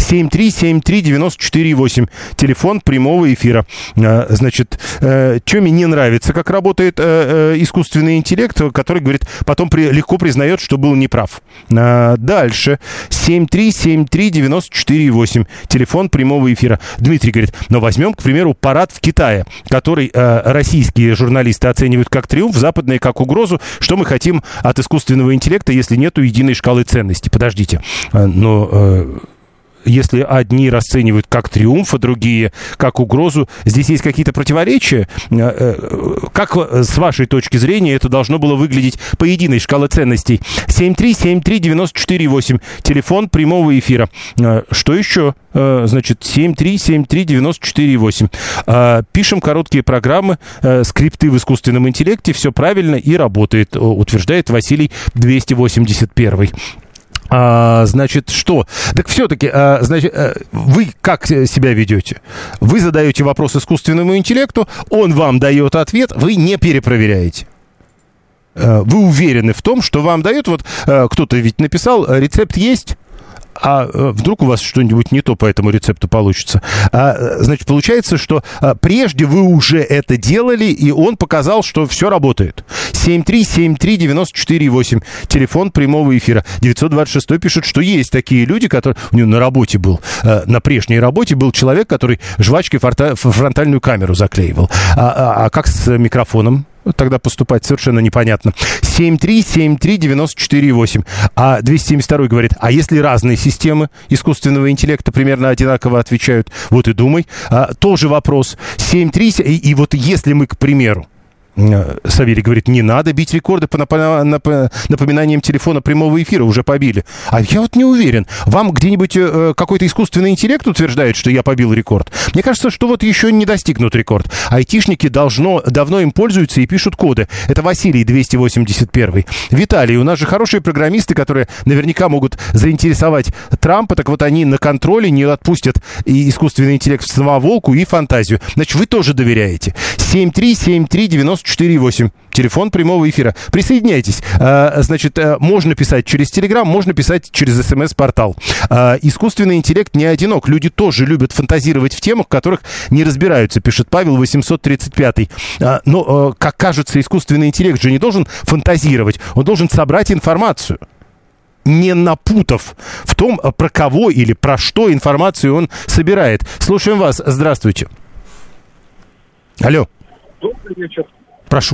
Speaker 3: 7373948. Телефон прямого эфира. Значит, Тёме не нравится, как работает искусственный интеллект, который, говорит, потом легко признает, что был неправ. Дальше. 7373948. Телефон прямого эфира. Дмитрий говорит, но возьмем, к примеру, парад в Китае, который российские журналисты оценивают как триумф, западные как угрозу. Что мы хотим от искусственного интеллекта, если нету единой шкалы ценностей? Подождите. Но если одни расценивают как триумф, а другие как угрозу, здесь есть какие-то противоречия? Как, с вашей точки зрения, это должно было выглядеть по единой шкале ценностей? 7373948. Телефон прямого эфира. Что еще? Значит, 7373948. Пишем короткие программы, скрипты в искусственном интеллекте, все правильно и работает, утверждает Василий 281. Значит, что? Так все-таки, значит, вы как себя ведете? Вы задаете вопрос искусственному интеллекту, он вам дает ответ, вы не перепроверяете. Вы уверены в том, что вам дает, вот кто-то ведь написал, рецепт есть, а вдруг у вас что-нибудь не то по этому рецепту получится. Значит, получается, что прежде вы уже это делали, и он показал, что все работает. 7373948. Телефон прямого эфира. 926 пишет, что есть такие люди, которые... У него на работе был, на прежней работе был человек, который жвачкой фронтальную камеру заклеивал. А как с микрофоном тогда поступать, совершенно непонятно. 7373948. А 272 говорит, а если разные системы искусственного интеллекта примерно одинаково отвечают? Вот и думай. Тоже вопрос. 737... И вот если мы, к примеру, Савелий говорит, не надо бить рекорды по напоминаниям телефона прямого эфира, уже побили. А я вот не уверен. Вам где-нибудь какой-то искусственный интеллект утверждает, что я побил рекорд? Мне кажется, что вот еще не достигнут рекорд. Айтишники давно им пользуются и пишут коды. Это Василий 281. Виталий, у нас же хорошие программисты, которые наверняка могут заинтересовать Трампа, так вот они на контроле не отпустят и искусственный интеллект в самоволку и фантазию. Значит, вы тоже доверяете. 7373948. Телефон прямого эфира. Присоединяйтесь. Значит, можно писать через Телеграм, можно писать через СМС-портал. Искусственный интеллект не одинок. Люди тоже любят фантазировать в темах, в которых не разбираются, пишет Павел 835. Но, как кажется, искусственный интеллект же не должен фантазировать. Он должен собрать информацию, не напутав в том, про кого или про что информацию он собирает. Слушаем вас. Здравствуйте. Алло.
Speaker 9: Добрый вечер.
Speaker 3: Прошу.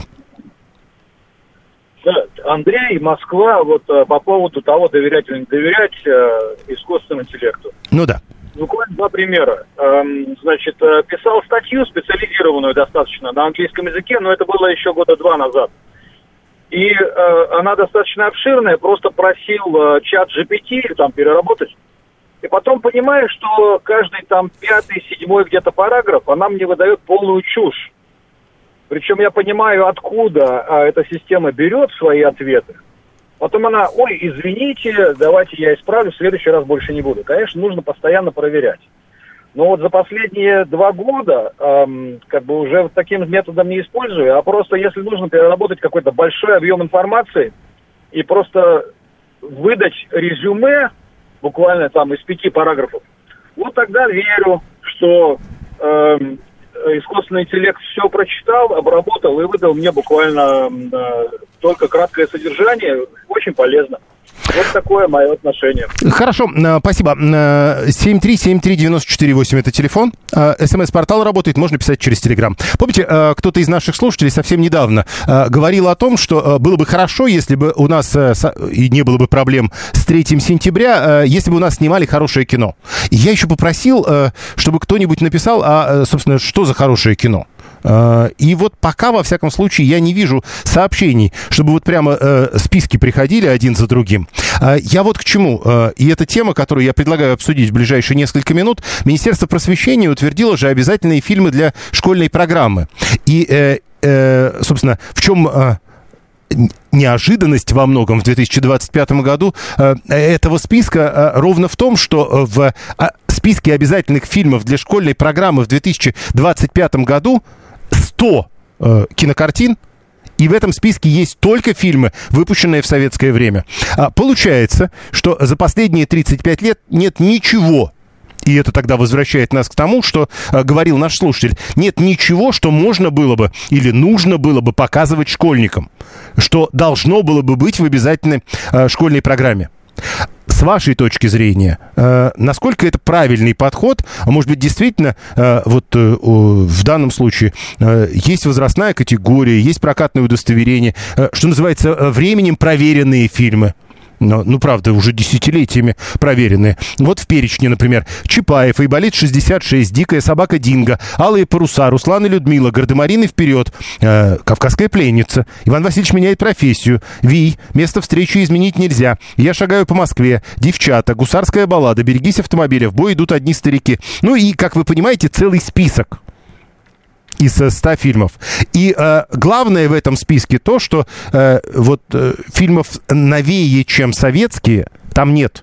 Speaker 9: Да, Андрей, Москва, вот по поводу того, доверять или не доверять искусственному интеллекту.
Speaker 3: Ну да.
Speaker 9: Буквально два примера. Значит, писал статью специализированную достаточно на английском языке, но это было еще года 2 назад. И она достаточно обширная, просто просил чат GPT там переработать. И потом понимаю, что каждый там 5-й, 7-й где-то параграф, она мне выдает полную чушь. Причем я понимаю, откуда эта система берет свои ответы. Потом она, ой, извините, давайте я исправлю, в следующий раз больше не буду. Конечно, нужно постоянно проверять. Но вот за последние 2 года как бы уже вот таким методом не использую, а просто если нужно переработать какой-то большой объем информации и просто выдать резюме, буквально там из 5 параграфов, вот тогда верю, что искусственный интеллект все прочитал, обработал и выдал мне буквально только краткое содержание, очень полезно. Вот такое мое отношение.
Speaker 3: Хорошо, спасибо. 7373948 это телефон. СМС-портал работает, можно писать через Телеграм. Помните, кто-то из наших слушателей совсем недавно говорил о том, что было бы хорошо, если бы у нас и не было бы проблем с 3 сентября, если бы у нас снимали хорошее кино. И я еще попросил, чтобы кто-нибудь написал, собственно, что за хорошее кино. И вот пока, во всяком случае, я не вижу сообщений, чтобы вот прямо списки приходили один за другим. Я вот к чему. И эта тема, которую я предлагаю обсудить в ближайшие несколько минут. Министерство просвещения утвердило же обязательные фильмы для школьной программы. И, собственно, в чем неожиданность во многом в 2025 году этого списка ровно в том, что в списке обязательных фильмов для школьной программы в 2025 году 100 кинокартин, и в этом списке есть только фильмы, выпущенные в советское время. Получается, что за последние 35 лет нет ничего, и это тогда возвращает нас к тому, что говорил наш слушатель, нет ничего, что можно было бы или нужно было бы показывать школьникам, что должно было бы быть в обязательной школьной программе. С вашей точки зрения, насколько это правильный подход? А может быть, действительно, вот в данном случае есть возрастная категория, есть прокатное удостоверение, что называется, временем проверенные фильмы. Ну, правда, уже десятилетиями проверенные. Вот в перечне, например, Чапаев, Айболит-66, Дикая собака Динго, Алые паруса, Руслан и Людмила, Гардемарины вперед, Кавказская пленница, Иван Васильевич меняет профессию, Вий, Место встречи изменить нельзя, Я шагаю по Москве, Девчата, Гусарская баллада, Берегись автомобиля, в бой идут одни старики. Ну и, как вы понимаете, целый список из 100 фильмов. И главное в этом списке то, что фильмов новее, чем советские, там нет.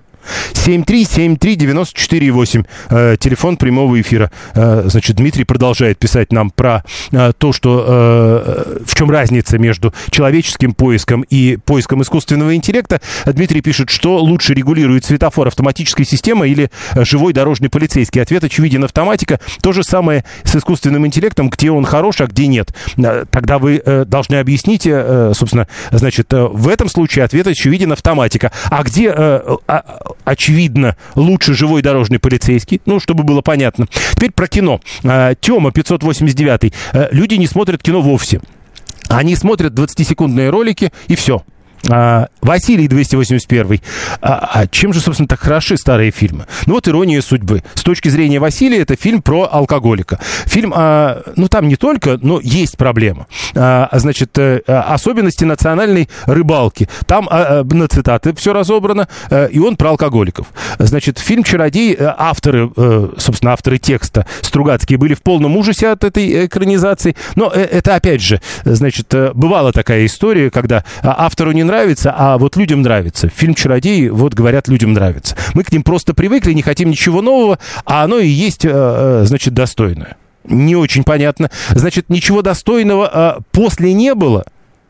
Speaker 3: 7373948, телефон прямого эфира. Значит, Дмитрий продолжает писать нам про то, что в чем разница между человеческим поиском и поиском искусственного интеллекта. Дмитрий пишет, что лучше регулирует светофор, автоматическая система или живой дорожный полицейский. Ответ очевиден: автоматика. То же самое с искусственным интеллектом, где он хорош, а где нет. Тогда вы должны объяснить, собственно, значит, в этом случае ответ очевиден: автоматика. А где очевидно лучше живой дорожный полицейский? Ну, чтобы было понятно. Теперь про кино. Тёма, 589. Люди не смотрят кино вовсе. Они смотрят 20-секундные ролики, и все. Василий, 281. Чем же, собственно, так хороши старые фильмы? Ну, вот «Ирония судьбы». С точки зрения Василия, это фильм про алкоголика. Фильм, ну, там не только, но есть проблема. Значит, особенности национальной рыбалки. Там на цитаты все разобрано, и он про алкоголиков. Значит, фильм «Чародей», авторы текста Стругацкие были в полном ужасе от этой экранизации. Но это, опять же, значит, бывала такая история, когда автору не нравится, а вот людям нравится. Фильм «Чародей», вот говорят, людям нравится. Мы к ним просто привыкли, не хотим ничего нового, а оно и есть, значит, достойное. Не очень понятно. Значит, ничего достойного после не было?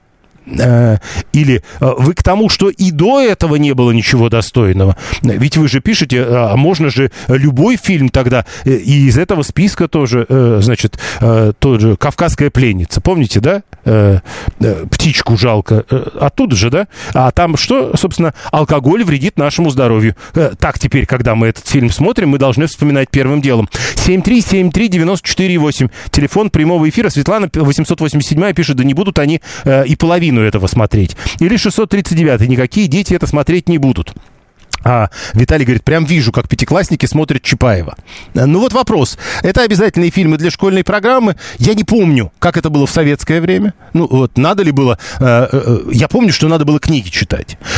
Speaker 3: Или вы к тому, что и до этого не было ничего достойного? Ведь вы же пишете, а можно же любой фильм тогда, и из этого списка тоже, значит, тоже «Кавказская пленница». Помните, да? Птичку жалко. Оттуда же, да? А там что, собственно, алкоголь вредит нашему здоровью. Так теперь, когда мы этот фильм смотрим, мы должны вспоминать первым делом. 7373948, телефон прямого эфира. Светлана, 887, пишет, да не будут они и половину этого смотреть. Или 639, никакие дети это смотреть не будут. А Виталий говорит, прям вижу, как пятиклассники смотрят Чапаева. Ну вот вопрос. Это обязательные фильмы для школьной программы. Я не помню, как это было в советское время. Ну вот надо ли было... Я помню, что надо было книги читать. Вот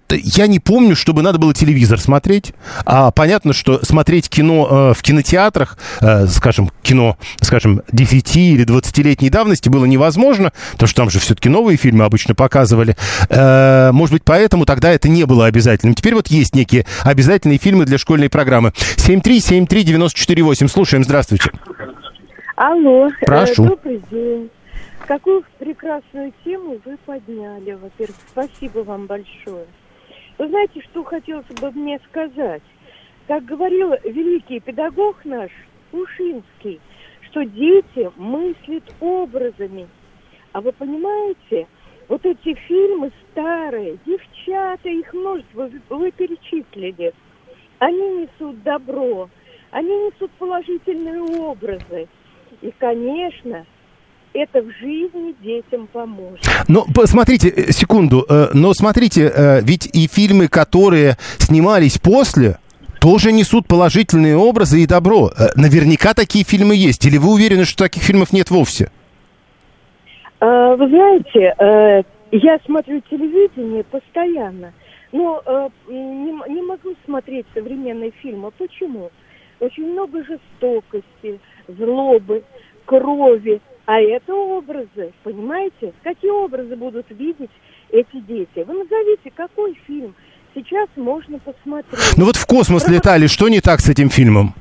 Speaker 3: я не помню, чтобы надо было телевизор смотреть. А понятно, что смотреть кино в кинотеатрах, скажем, кино, 10 или 20-летней давности было невозможно, потому что там же все-таки новые фильмы обычно показывали. Может быть, поэтому тогда это не было обязательным. Теперь вот есть некие обязательные фильмы для школьной программы. 7373948. Слушаем, здравствуйте.
Speaker 10: Алло.
Speaker 3: Прошу.
Speaker 10: Добрый день. Какую прекрасную тему вы подняли, во-первых. Спасибо вам большое. Вы знаете, что хотелось бы мне сказать? Как говорил великий педагог наш, Ушинский, что дети мыслят образами. А вы понимаете, вот эти фильмы старые, девчата, их множество, вы перечислили, они несут добро, они несут положительные образы. И, конечно, это в жизни детям поможет.
Speaker 3: Но смотрите, секунду, но смотрите, ведь и фильмы, которые снимались после, тоже несут положительные образы и добро. Наверняка такие фильмы есть. Или вы уверены, что таких фильмов нет вовсе?
Speaker 10: Вы знаете, я смотрю телевидение постоянно, но не могу смотреть современные фильмы. Почему? Очень много жестокости, злобы, крови. А это образы, понимаете? Какие образы будут видеть эти дети? Вы назовите, какой фильм сейчас можно посмотреть.
Speaker 3: Ну вот в космос летали, что не так с этим фильмом?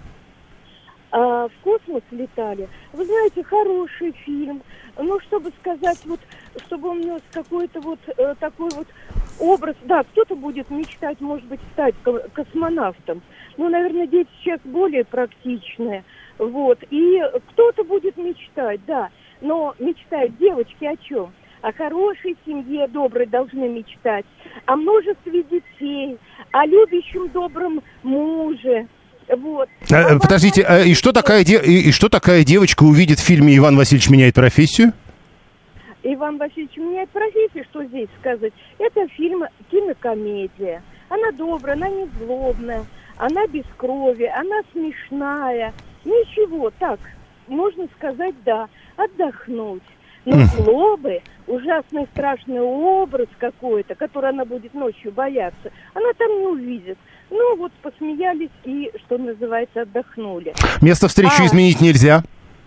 Speaker 10: В космос летали. Вы знаете, хороший фильм. Ну, чтобы сказать, вот, чтобы он нес какой-то вот такой вот образ. Да, кто-то будет мечтать, может быть, стать космонавтом. Ну, наверное, дети сейчас более практичные. Вот. И кто-то будет мечтать, да. Но мечтают девочки о чем? О хорошей семье доброй должны мечтать. О множестве детей. О любящем добром муже. Вот.
Speaker 3: Подождите, и что такая девочка увидит в фильме «Иван Васильевич меняет профессию»?
Speaker 10: «Иван Васильевич меняет профессию», что здесь сказать? Это фильм, кинокомедия. Она добрая, она не злобная, она без крови, она смешная. Ничего, так, можно сказать, да, отдохнуть. Но злобы, ужасный страшный образ какой-то, который она будет ночью бояться, она там не увидит. Ну, вот посмеялись и, что называется, отдохнули.
Speaker 3: Место встречи изменить нельзя?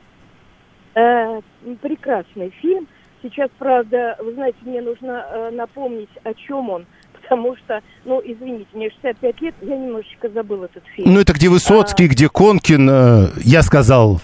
Speaker 10: Прекрасный фильм. Сейчас, правда, вы знаете, мне нужно напомнить, о чем он. Потому что, ну, извините, мне 65 лет, я немножечко забыл этот фильм.
Speaker 3: Ну, это где Высоцкий, где Конкин, я сказал...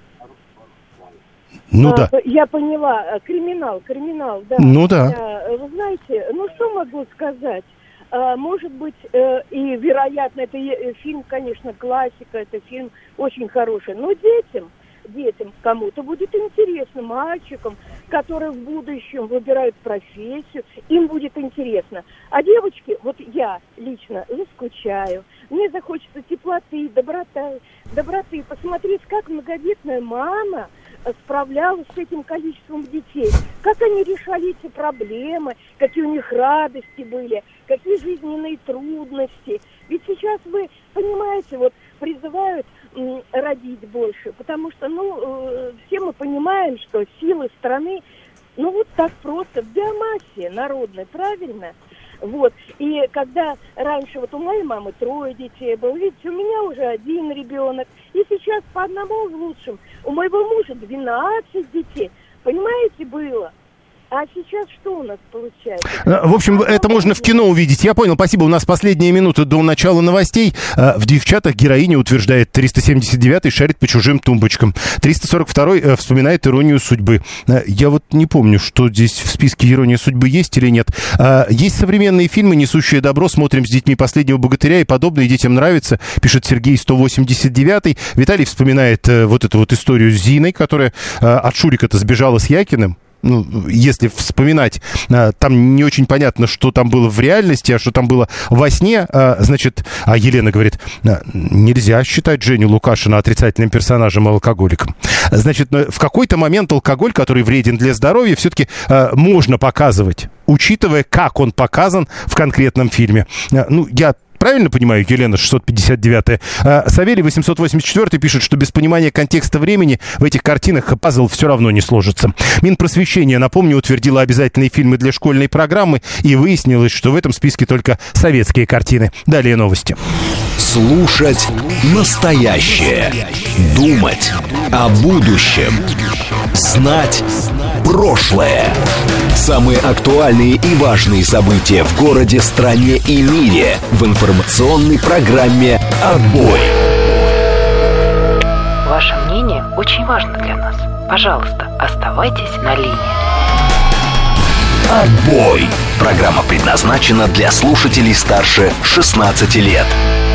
Speaker 3: Ну да.
Speaker 10: Я поняла. Криминал, да.
Speaker 3: Ну да.
Speaker 10: Вы знаете, ну что могу сказать? Может быть, и вероятно, это фильм, конечно, классика, это фильм очень хороший. Но детям кому-то будет интересно, мальчикам, которые в будущем выбирают профессию, им будет интересно. А девочки, вот я лично заскучаю. Мне захочется теплоты, доброты, посмотреть, как многодетная мама справлялась с этим количеством детей, как они решали эти проблемы, какие у них радости были, какие жизненные трудности. Ведь сейчас, вы понимаете, вот призывают родить больше, потому что, все мы понимаем, что силы страны, вот так просто, в биомассе народной, правильно? Вот, и когда раньше вот у моей мамы 3 детей было, видите, у меня уже 1 ребенок, и сейчас по одному лучшим, у моего мужа 12 детей, понимаете, было. А сейчас что у нас получается?
Speaker 3: В общем, это можно в кино увидеть. Я понял, спасибо. У нас последние минуты до начала новостей. В «Девчатах» героиня утверждает, 379-й шарит по чужим тумбочкам. 342-й вспоминает «Иронию судьбы». Я вот не помню, что здесь в списке «Ирония судьбы» есть или нет. Есть современные фильмы «Несущие добро». Смотрим с детьми «Последнего богатыря» и подобные. Детям нравится, пишет Сергей 189-й. Виталий вспоминает вот эту вот историю с Зиной, которая от Шурика-то сбежала с Якиным. Ну, если вспоминать, там не очень понятно, что там было в реальности, а что там было во сне. Значит, Елена говорит, нельзя считать Женю Лукашина отрицательным персонажем и алкоголиком. Значит, в какой-то момент алкоголь, который вреден для здоровья, все-таки можно показывать, учитывая, как он показан в конкретном фильме. Я правильно понимаю, Елена 659-я? Савелий 884 пишет, что без понимания контекста времени в этих картинах пазл все равно не сложится. Минпросвещение, напомню, утвердило обязательные фильмы для школьной программы, и выяснилось, что в этом списке только советские картины. Далее новости.
Speaker 1: Слушать настоящее. Думать о будущем. Знать прошлое. Самые актуальные и важные события в городе, стране и мире в информационной программе «Отбой».
Speaker 2: Ваше мнение очень важно для нас. Пожалуйста, оставайтесь на линии.
Speaker 1: «Отбой». Программа предназначена для слушателей старше 16 лет.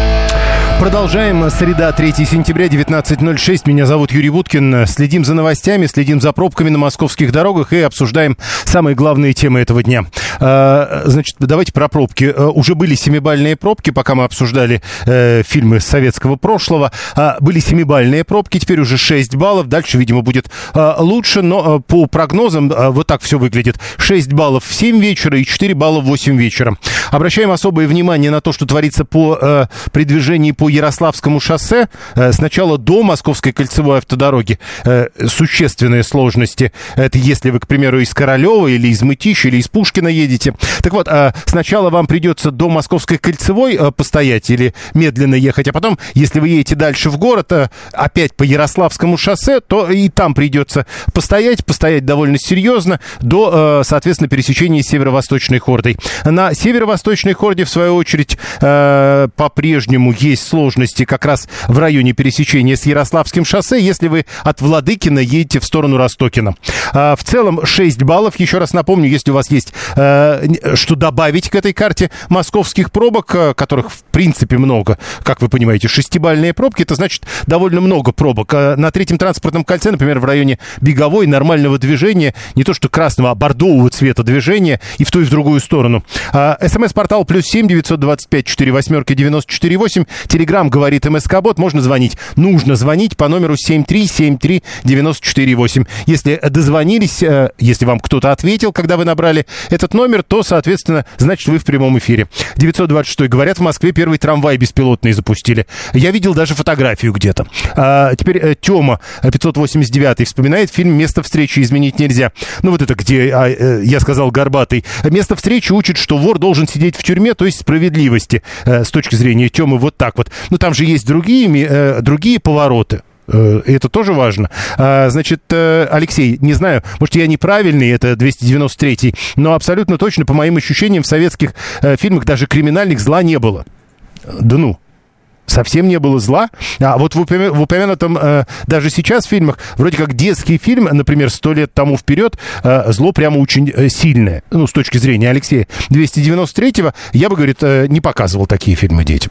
Speaker 3: Продолжаем. Среда, 3 сентября, 19:06. Меня зовут Юрий Буткин. Следим за новостями, следим за пробками на московских дорогах и обсуждаем самые главные темы этого дня. Значит, давайте про пробки. Уже были 7-бальные пробки, пока мы обсуждали фильмы советского прошлого. Были 7-бальные пробки, теперь уже 6 баллов. Дальше, видимо, будет лучше, но по прогнозам вот так все выглядит. 6 баллов в 7 вечера и 4 балла в 8 вечера. Обращаем особое внимание на то, что творится при движении по Ярославскому шоссе. Сначала до Московской кольцевой автодороги существенные сложности. Это если вы, к примеру, из Королева или из Мытища или из Пушкина едете. Так вот, сначала вам придется до Московской кольцевой постоять или медленно ехать, а потом, если вы едете дальше в город, опять по Ярославскому шоссе, то и там придется постоять довольно серьезно до, соответственно, пересечения с Северо-Восточной хордой. На Северо-Восточной хорде, в свою очередь, по-прежнему есть сложности как раз в районе пересечения с Ярославским шоссе, если вы от Владыкина едете в сторону Ростокина. В целом 6 баллов. Еще раз напомню, если у вас есть что добавить к этой карте московских пробок, которых в принципе много, как вы понимаете, 6-бальные пробки, это значит довольно много пробок. На Третьем транспортном кольце, например, в районе Беговой, нормального движения, не то что красного, а бордового цвета движения и в ту, и в другую сторону. СМС-портал +7 925 48 94 8. Телеграм говорит МСК-бот. Можно звонить. Нужно звонить по номеру 7373 94 8. Если дозвонились, если вам кто-то ответил, когда вы набрали этот номер, то, соответственно, значит, вы в прямом эфире. 926. Говорят, в Москве первый трамвай беспилотный запустили. Я видел даже фотографию где-то. Теперь Тёма 589 вспоминает фильм «Место встречи изменить нельзя». Ну, вот это где, я сказал, горбатый. Место встречи учит, что вор должен сидеть в тюрьме, то есть справедливости. С точки зрения Тёмы вот так вот. Но там же есть другие повороты. Это тоже важно. Значит, Алексей, не знаю, может, я неправильный, это 293-й, но абсолютно точно, по моим ощущениям, в советских фильмах даже криминальных зла не было. Да ну. Совсем не было зла. А вот в упомянутом даже сейчас в фильмах, вроде как детский фильм, например, 100 лет тому вперед, зло прямо очень сильное. Ну, с точки зрения Алексея 293-го, я бы, говорит, не показывал такие фильмы детям.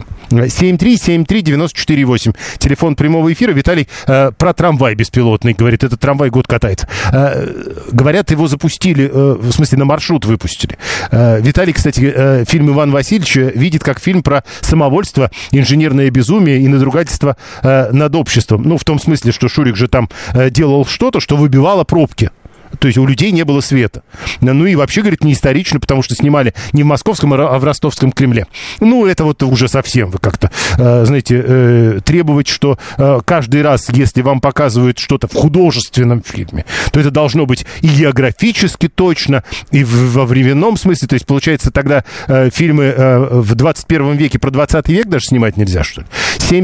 Speaker 3: 7373948. Телефон прямого эфира. Виталий про трамвай беспилотный. Говорит, этот трамвай год катается. Говорят, его запустили, в смысле, на маршрут выпустили. Виталий, кстати, фильм Ивана Васильевича видит как фильм про самовольство, инженерное безумие и надругательство над обществом. Ну, в том смысле, что Шурик же там делал что-то, что выбивало пробки. То есть у людей не было света. Ну и вообще, говорит, не исторично, потому что снимали не в Московском, а в Ростовском Кремле. Ну, это вот уже совсем вы как-то, знаете, требовать, что каждый раз, если вам показывают что-то в художественном фильме, то это должно быть и географически точно, и во временном смысле. То есть, получается, тогда фильмы в 21 веке про 20 век даже снимать нельзя, что ли?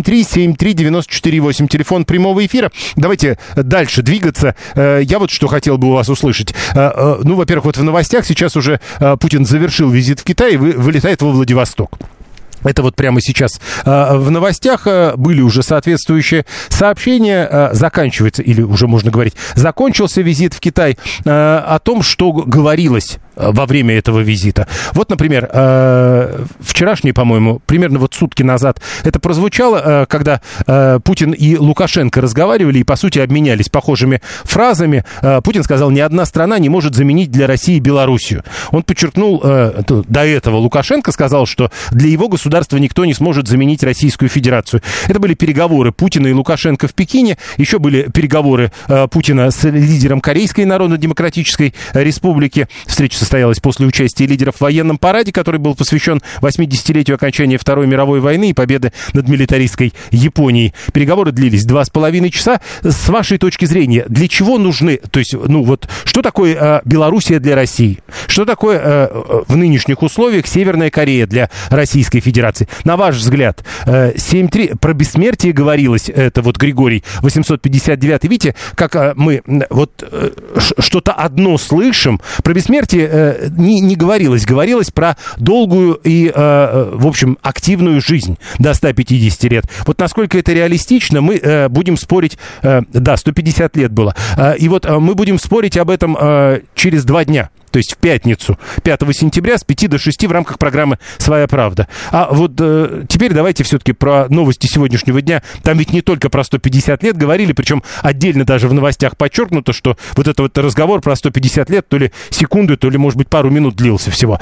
Speaker 3: 7373948, телефон прямого эфира. Давайте дальше двигаться. Я вот что хотел бы у вас услышать. Ну, во-первых, вот в новостях сейчас уже Путин завершил визит в Китай и вылетает во Владивосток. Это вот прямо сейчас в новостях были уже соответствующие сообщения. Заканчивается, или уже можно говорить, закончился визит в Китай, о том, что говорилось во время этого визита. Вот, например, вчерашний, по-моему, примерно вот сутки назад это прозвучало, когда Путин и Лукашенко разговаривали и, по сути, обменялись похожими фразами. Путин сказал, ни одна страна не может заменить для России Белоруссию. Он подчеркнул, до этого Лукашенко сказал, что для его государства никто не сможет заменить Российскую Федерацию. Это были переговоры Путина и Лукашенко в Пекине. Еще были переговоры Путина с лидером Корейской Народно-Демократической Республики, встреча с состоялась после участия лидеров в военном параде, который был посвящен 80-летию окончания Второй мировой войны и победы над милитаристской Японией. Переговоры длились 2,5 часа. С вашей точки зрения, для чего нужны, то есть, что такое Белоруссия для России? Что такое в нынешних условиях Северная Корея для Российской Федерации? На ваш взгляд, 7-3, про бессмертие говорилось, это вот Григорий 859. Видите, как мы что-то одно слышим. Про бессмертие не говорилось. Говорилось про долгую и, в общем, активную жизнь до 150 лет. Вот насколько это реалистично, мы будем спорить... Да, 150 лет было. И вот мы будем спорить об этом через 2 дня. То есть в пятницу, 5 сентября с 5 до 6 в рамках программы «Своя правда». А вот теперь давайте все-таки про новости сегодняшнего дня. Там ведь не только про 150 лет говорили, причем отдельно даже в новостях подчеркнуто, что вот этот вот разговор про 150 лет то ли секунду, то ли, может быть, пару минут длился всего.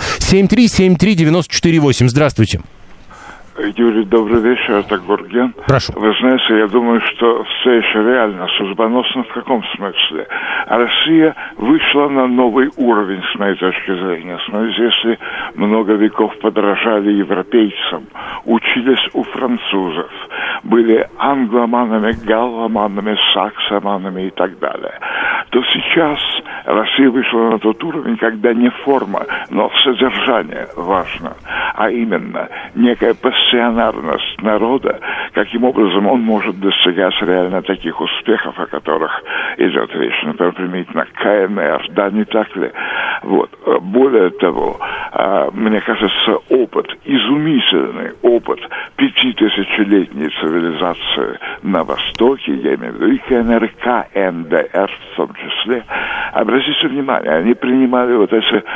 Speaker 3: 7373948. Здравствуйте.
Speaker 11: Юрий, добрый вечер, это Гурген.
Speaker 3: Прошу.
Speaker 11: Вы знаете, я думаю, что все еще реально, судьбоносно в каком смысле? Россия вышла на новый уровень, с моей точки зрения. Смотрите, если много веков подражали европейцам, учились у французов, были англоманами, галломанами, саксоманами и так далее, то сейчас Россия вышла на тот уровень, когда не форма, но содержание важно, а именно некая пассионарность народа, каким образом он может достигать реально таких успехов, о которых идет речь, например, применительно КНР, да, не так ли? Вот. Более того, мне кажется, изумительный опыт 5000-летней цивилизации на Востоке, я имею в виду и КНР, и КНДР в том числе, обратите внимание, они принимали вот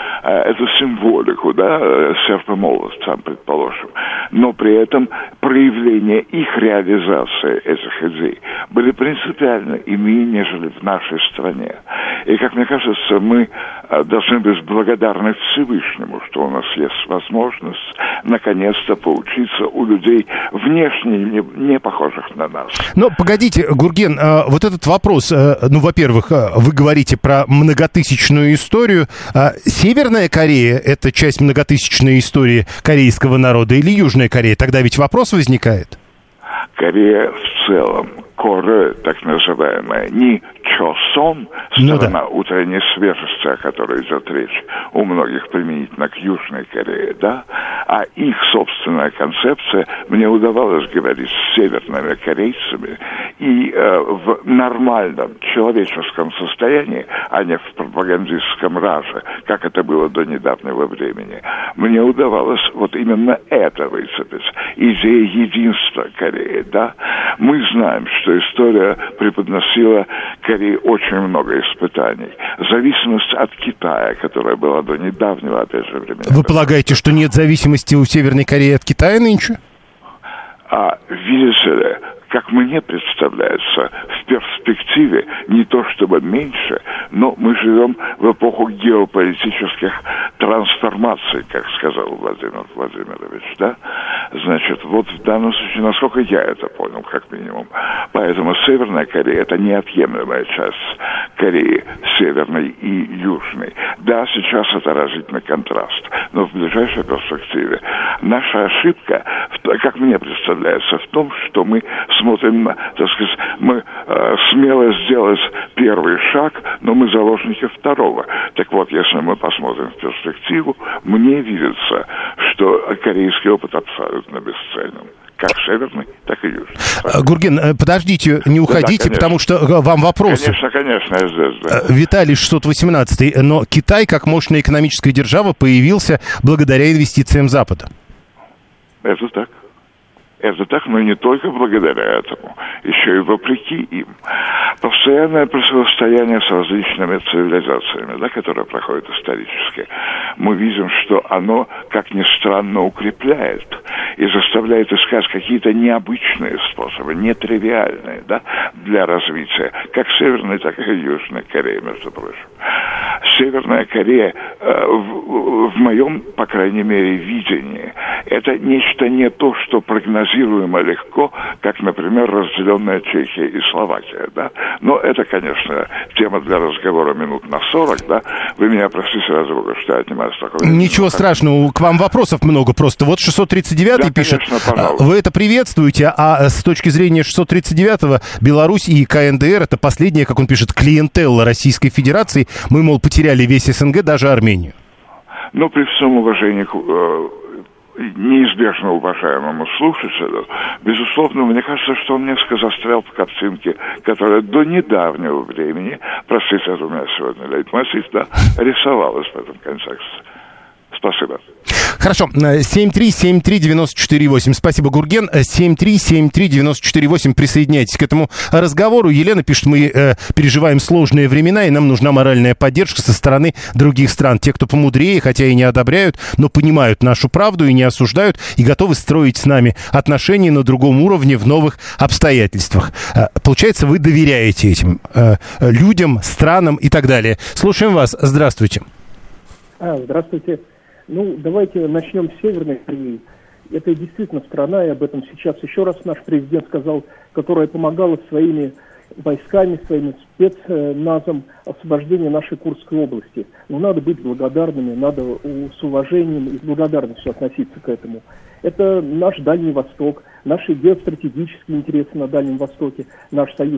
Speaker 11: эту символику, да, серп и молот, там, предположим, но при этом проявление их реализации этих идей были принципиально иные, нежели в нашей стране. И, как мне кажется, мы должны быть благодарны Всевышнему, что у нас есть возможность наконец-то поучиться у людей внешне не похожих на нас.
Speaker 3: Но погодите, Гурген, вот этот вопрос, во-первых, вы говорите про многотысячную историю. Северная Корея — это часть многотысячной истории корейского народа или Южная Корея? Тогда ведь вопрос возникает.
Speaker 11: Корея в целом, Коре, так называемая, не Чосон, сторона утренней свежести, о которой идет речь у многих применительно к Южной Корее, да, а их собственная концепция, мне удавалось говорить с северными корейцами, и в нормальном человеческом состоянии, а не в пропагандистском раже, как это было до недавнего времени, мне удавалось вот именно это выцепить. Идея единства Кореи, да. Мы знаем, что история преподносила Корее очень много испытаний. Зависимость от Китая, которая была до недавнего, опять же, времени.
Speaker 3: Вы полагаете, что нет зависимости у Северной Кореи от Китая нынче?
Speaker 11: Видите ли, как мне представляется, в перспективе не то чтобы меньше, но мы живем в эпоху геополитических трансформаций, как сказал Владимир Владимирович, да? Значит, вот в данном случае, насколько я это понял, как минимум. Поэтому Северная Корея — это неотъемлемая часть Кореи, Северной и Южной. Да, сейчас это разительный контраст, но в ближайшей перспективе наша ошибка, как мне представляется, в том, что мы смотрим, так сказать, мы смело сделать первый шаг, но мы заложники второго. Так вот, если мы посмотрим в перспективу, мне видится, что корейский опыт абсолютно бесценен. Как северный, так и южный.
Speaker 3: Гурген, подождите, не уходите, да, потому что вам вопросы.
Speaker 11: Конечно, я здесь, да.
Speaker 3: Виталий 618, но Китай, как мощная экономическая держава, появился благодаря инвестициям Запада.
Speaker 11: Это так. Это так, но не только благодаря этому, еще и вопреки им. Постоянное противостояние с различными цивилизациями, да, которые проходят исторически, мы видим, что оно, как ни странно, укрепляет и заставляет искать какие-то необычные способы, нетривиальные, да, для развития, как Северной, так и Южной Кореи, между прочим. Северная Корея, в моем, по крайней мере, видении, Это нечто не то, что прогнозируемо легко, как, например, разделенная Чехия и Словакия, да. Но это, конечно, тема для разговора минут на 40, да. Вы меня простите, ради бога, что я отнимаю столько времени.
Speaker 3: Ничего страшного, к вам вопросов много просто. Вот 639-й пишет, конечно, вы это приветствуете, а с точки зрения 639-го Беларусь и КНДР это последняя, как он пишет, клиентелла Российской Федерации. Мы, мол, потеряли весь СНГ, даже Армению.
Speaker 11: Ну, при всем уважении к неизбежно уважаемому слушателю, безусловно, мне кажется, что он несколько застрял в картинке, которая до недавнего времени, простите, это у меня сегодня лейтмотив, да, рисовалась в этом контексте. Спасибо.
Speaker 3: Хорошо. 7373948. Спасибо, Гурген. 7373948. Присоединяйтесь к этому разговору. Елена пишет, мы переживаем сложные времена, и нам нужна моральная поддержка со стороны других стран. Те, кто помудрее, хотя и не одобряют, но понимают нашу правду и не осуждают, и готовы строить с нами отношения на другом уровне в новых обстоятельствах. Получается, вы доверяете этим людям, странам и так далее. Слушаем вас. Здравствуйте.
Speaker 12: Здравствуйте. Ну, давайте начнем с Северной Кореи. Это действительно страна, и об этом сейчас еще раз наш президент сказал, которая помогала своими войсками, своим спецназом освобождению нашей Курской области. Но надо быть благодарными, надо с уважением и с благодарностью относиться к этому. Это наш Дальний Восток, наши геостратегические интересы на Дальнем Востоке, наш союз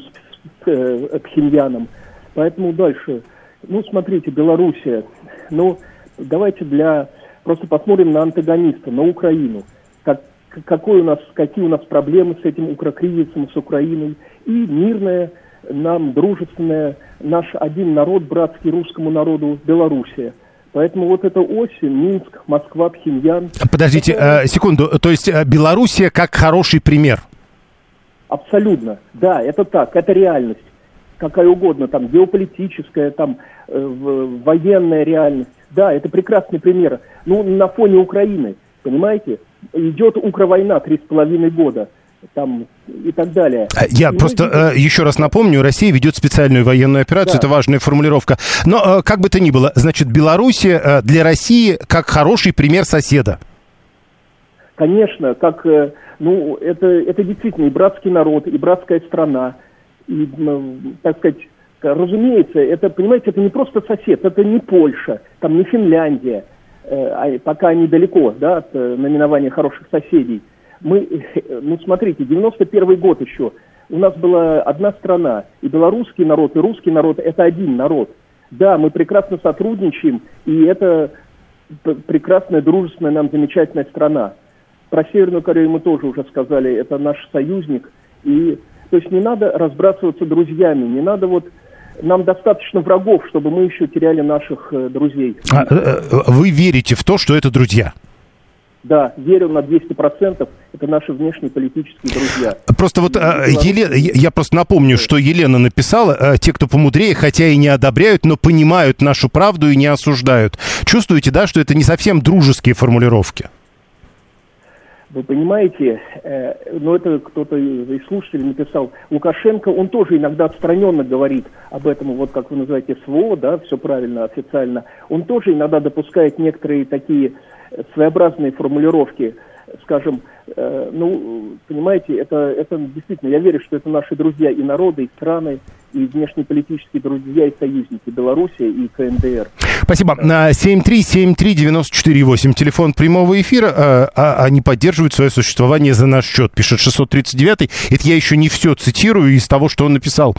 Speaker 12: с Пхеньяном. Поэтому дальше. Ну, смотрите, Белоруссия. Ну, давайте просто посмотрим на антагониста, на Украину. Какие у нас проблемы с этим укрокризисом, с Украиной. И мирная, нам дружественная, наш один народ, братский русскому народу, Белоруссия. Поэтому вот эта ось, Минск, Москва, Пхеньян.
Speaker 3: Подождите, секунду. То есть Белоруссия как хороший пример?
Speaker 12: Абсолютно. Да, это так, это реальность. Какая угодно, там, геополитическая, там, военная реальность. Да, это прекрасный пример. Ну, на фоне Украины, понимаете? Идет укровойна 3,5 года. Там, и так далее.
Speaker 3: Я просто еще раз напомню, Россия ведет специальную военную операцию, да. Это важная формулировка. Но как бы то ни было, значит, Белоруссия для России как хороший пример соседа.
Speaker 12: Конечно, как, ну, это действительно и братский народ, и братская страна, и, так сказать, разумеется, это, понимаете, это не просто сосед, это не Польша, там не Финляндия, пока они далеко, да, от наименования хороших соседей. Ну, смотрите, 91 год еще, у нас была одна страна, и белорусский народ, и русский народ – это один народ. Да, мы прекрасно сотрудничаем, и это прекрасная, дружественная нам замечательная страна. Про Северную Корею мы тоже уже сказали, это наш союзник, и, то есть не надо разбрасываться друзьями, не надо вот… Нам достаточно врагов, чтобы мы еще теряли наших друзей.
Speaker 3: Вы верите в то, что это друзья?
Speaker 12: Да, верю на 200%. Это наши внешнеполитические друзья.
Speaker 3: Просто вот, Елена, я просто напомню, что Елена написала, те, кто помудрее, хотя и не одобряют, но понимают нашу правду и не осуждают. Чувствуете, да, что это не совсем дружеские формулировки?
Speaker 12: Вы понимаете, ну это кто-то из слушателей написал, Лукашенко, он тоже иногда отстраненно говорит об этом, вот как вы называете СВО, да, все правильно, официально. Он тоже иногда допускает некоторые такие своеобразные формулировки, скажем, ну, понимаете, это действительно, я верю, что это наши друзья и народы, и страны, и внешнеполитические друзья и союзники, Белоруссия и КНДР.
Speaker 3: Спасибо. 7373948, телефон прямого эфира, они поддерживают свое существование за наш счет, пишет 639-й. Это я еще не все цитирую из того, что он написал.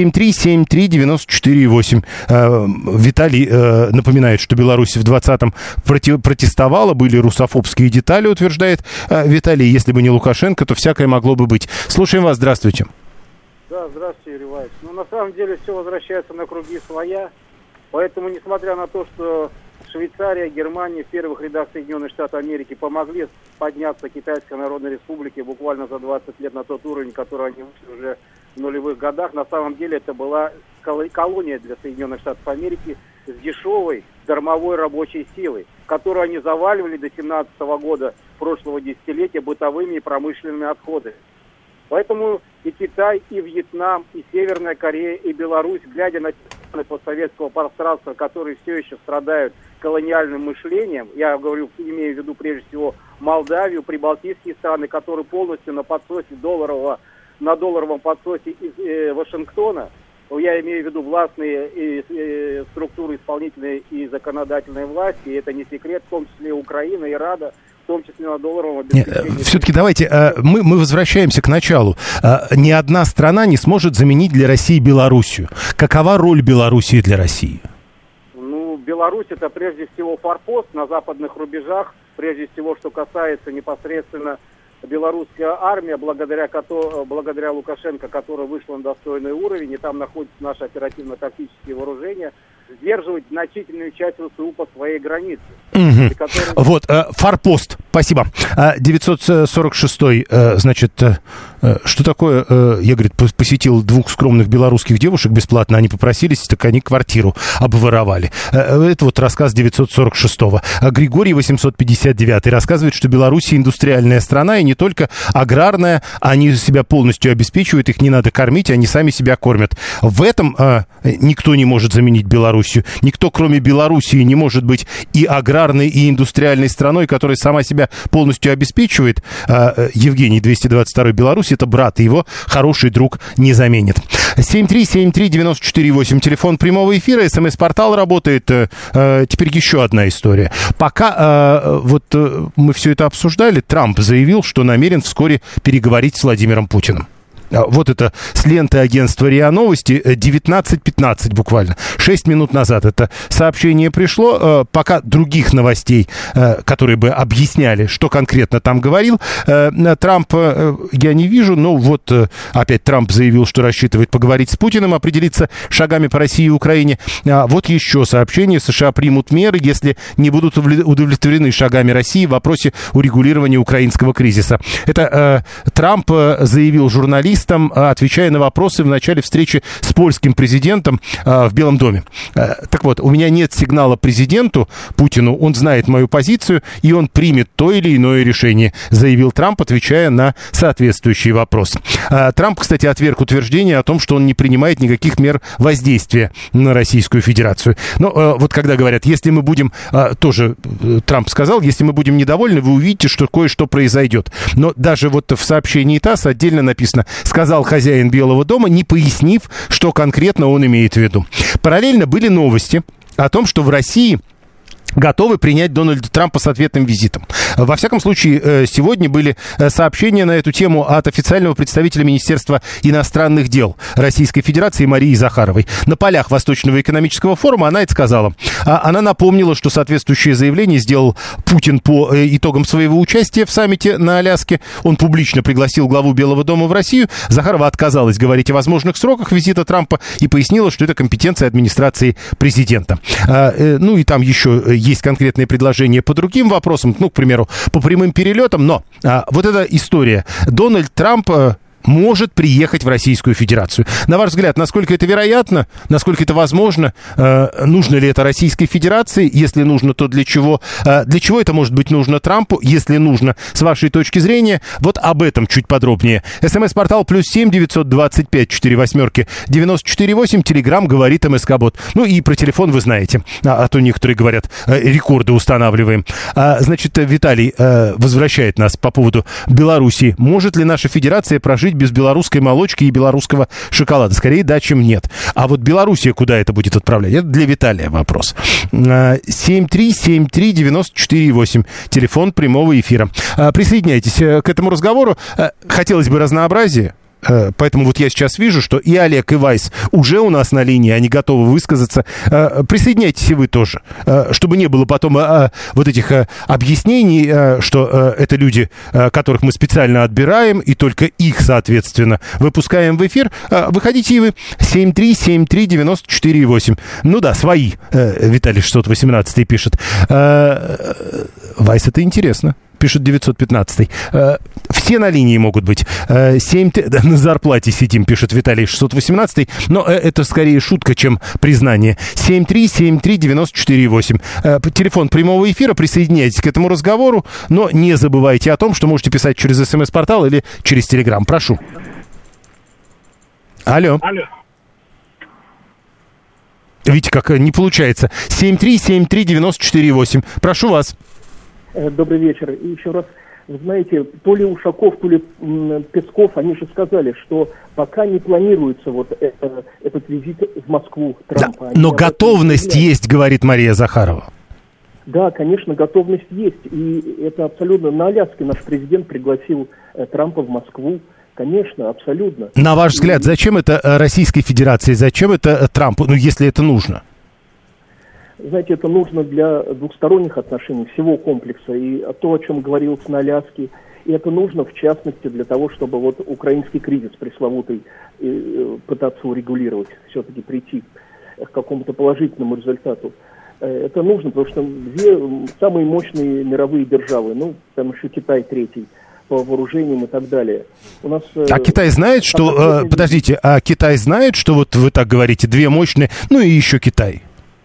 Speaker 3: 7373948. Виталий напоминает, что Беларусь в 20-м протестовала, были русофобские детали, утверждает Виталий. Если бы не Лукашенко, то всякое могло бы быть. Слушаем вас, здравствуйте.
Speaker 13: Да, здравствуйте, Юрий Вайс. Ну, на самом деле, все возвращается на круги своя. Поэтому, несмотря на то, что Швейцария, Германия в первых рядах Соединенных Штатов Америки помогли подняться Китайской Народной Республике буквально за 20 лет на тот уровень, который они вышли уже в нулевых годах, на самом деле это была колония для Соединенных Штатов Америки с дешевой дармовой рабочей силой, которую они заваливали до 17 года прошлого десятилетия бытовыми и промышленными отходами. Поэтому и Китай, и Вьетнам, и Северная Корея, и Беларусь, глядя на страны постсоветского пространства, которые все еще страдают колониальным мышлением, я говорю, имею в виду прежде всего Молдавию, прибалтийские страны, которые полностью на подсосе на долларовом подсосе из Вашингтона, я имею в виду властные структуры исполнительной и законодательной власти, и это не секрет, в том числе Украина и Рада, в том числе на долларовом обеспечении.
Speaker 3: Все-таки давайте, мы возвращаемся к началу. Ни одна страна не сможет заменить для России Белоруссию. Какова роль Белоруссии для России?
Speaker 13: Беларусь — это прежде всего форпост на западных рубежах, прежде всего, что касается непосредственно белорусская армия, благодаря Лукашенко, которая вышла на достойный уровень, и там находятся наши оперативно-тактические вооружения, сдерживать значительную часть ВСУ по своей границе.
Speaker 3: Угу. Вот, форпост, спасибо. 946-й, значит, что такое? Я, говорит, посетил 2 скромных белорусских девушек бесплатно, они попросились, так они квартиру обворовали. Это вот рассказ 946-го. Григорий 859-й рассказывает, что Беларусь индустриальная страна, и не только аграрная, они себя полностью обеспечивают, их не надо кормить, они сами себя кормят. В этом никто не может заменить Белоруссию. Никто, кроме Белоруссии, не может быть и аграрной, и индустриальной страной, которая сама себя полностью обеспечивает. Евгений 222-й, Беларусь — это брат, и его хороший друг не заменит. 7373948, телефон прямого эфира, СМС-портал работает. Теперь еще одна история. Пока мы все это обсуждали, Трамп заявил, что намерен вскоре переговорить с Владимиром Путиным. Вот это с ленты агентства РИА Новости, 19:15 буквально, 6 минут назад это сообщение пришло. Пока других новостей, которые бы объясняли, что конкретно там говорил Трамп, я не вижу. Но вот опять Трамп заявил, что рассчитывает поговорить с Путиным, определиться шагами по России и Украине. Вот еще сообщение: США примут меры, если не будут удовлетворены шагами России в вопросе урегулирования украинского кризиса. Это Трамп заявил журналистам, отвечая на вопросы в начале встречи с польским президентом в Белом доме. Так вот, у меня нет сигнала президенту Путину, он знает мою позицию, и он примет то или иное решение, заявил Трамп, отвечая на соответствующий вопрос. Трамп, кстати, отверг утверждение о том, что он не принимает никаких мер воздействия на Российскую Федерацию. Но вот когда говорят, если мы будем, тоже Трамп сказал, если мы будем недовольны, вы увидите, что кое-что произойдет. Но даже вот в сообщении ТАСС отдельно написано: сказал хозяин Белого дома, не пояснив, что конкретно он имеет в виду. Параллельно были новости о том, что в России готовы принять Дональда Трампа с ответным визитом. Во всяком случае, сегодня были сообщения на эту тему от официального представителя Министерства иностранных дел Российской Федерации Марии Захаровой. На полях Восточного экономического форума она это сказала. Она напомнила, что соответствующее заявление сделал Путин по итогам своего участия в саммите на Аляске. Он публично пригласил главу Белого дома в Россию. Захарова отказалась говорить о возможных сроках визита Трампа и пояснила, что это компетенция администрации президента. Ну и там еще есть конкретные предложения по другим вопросам, ну, к примеру, по прямым перелетам, но вот эта история. Дональд Трамп может приехать в Российскую Федерацию. На ваш взгляд, насколько это вероятно, насколько это возможно, нужно ли это Российской Федерации, если нужно, то для чего это может быть нужно Трампу, если нужно, с вашей точки зрения, вот об этом чуть подробнее. СМС-портал +7 925 48 94 8, Телеграм говорит МСК-бот. Ну и про телефон вы знаете, а то некоторые говорят, рекорды устанавливаем. Значит, Виталий возвращает нас по поводу Белоруссии. Может ли наша федерация прожить без белорусской молочки и белорусского шоколада? Скорее да, чем нет. А вот Белоруссия куда это будет отправлять? Это для Виталия вопрос. 7373948, телефон прямого эфира. Присоединяйтесь к этому разговору. Хотелось бы разнообразия. Поэтому вот я сейчас вижу, что и Олег, и Вайс уже у нас на линии, они готовы высказаться. Присоединяйтесь и вы тоже, чтобы не было потом вот этих объяснений, что это люди, которых мы специально отбираем, и только их, соответственно, выпускаем в эфир. Выходите и вы. 7373948. Ну да, свои, Виталий 618 пишет. Вайс, это интересно. Пишет 915-й. Все на линии могут быть. На зарплате сидим, пишет Виталий 618-й. Но это скорее шутка, чем признание. 7373948. Телефон прямого эфира. Присоединяйтесь к этому разговору. Но не забывайте о том, что можете писать через СМС-портал или через Телеграм. Прошу. Алло. Видите, как не получается. 7373948. Прошу вас.
Speaker 12: Добрый вечер. И еще раз, вы знаете, то ли Ушаков, то ли Песков, они же сказали, что пока не планируется вот этот визит в Москву Трампа.
Speaker 3: Да, но готовность есть, говорит Мария Захарова.
Speaker 12: Да, конечно, готовность есть. И это абсолютно... На Аляске наш президент пригласил Трампа в Москву. Конечно, абсолютно.
Speaker 3: На ваш взгляд, зачем это Российской Федерации, зачем это Трампу, ну, если это нужно?
Speaker 12: Знаете, это нужно для двухсторонних отношений, всего комплекса. И то, о чем говорилось на Аляске, и это нужно, в частности, для того, чтобы вот украинский кризис пресловутый пытаться урегулировать, все-таки прийти к какому-то положительному результату. Это нужно, потому что две самые мощные мировые державы, ну, там еще Китай третий, по вооружениям и так далее. У нас,
Speaker 3: а Китай знает, что... подождите, а Китай знает, что вот вы так говорите, две мощные, ну и еще Китай?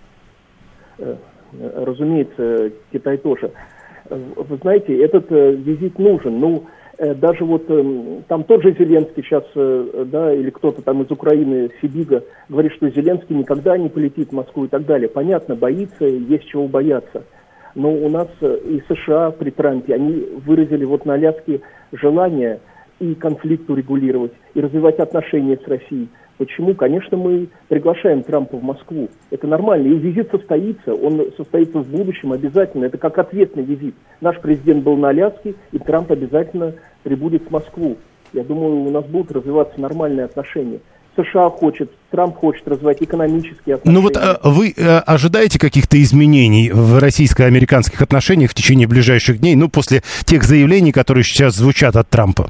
Speaker 12: Разумеется, Китай тоже. Вы знаете, этот визит нужен. Ну, даже вот там тот же Зеленский сейчас, да, или кто-то там из Украины, Сибига, говорит, что Зеленский никогда не полетит в Москву и так далее. Понятно, боится, есть чего бояться. Но у нас и США при Трампе, они выразили вот на Аляске желание и конфликт урегулировать, и развивать отношения с Россией. Почему? Конечно, мы приглашаем Трампа в Москву. Это нормально. И визит состоится. Он состоится в будущем обязательно. Это как ответный визит. Наш президент был на Аляске, и Трамп обязательно прибудет в Москву. Я думаю, у нас будут развиваться нормальные отношения. США хочет, Трамп хочет развивать экономические отношения.
Speaker 3: Ну вот вы ожидаете каких-то изменений в российско-американских отношениях в течение ближайших дней, ну, после тех заявлений, которые сейчас звучат от Трампа?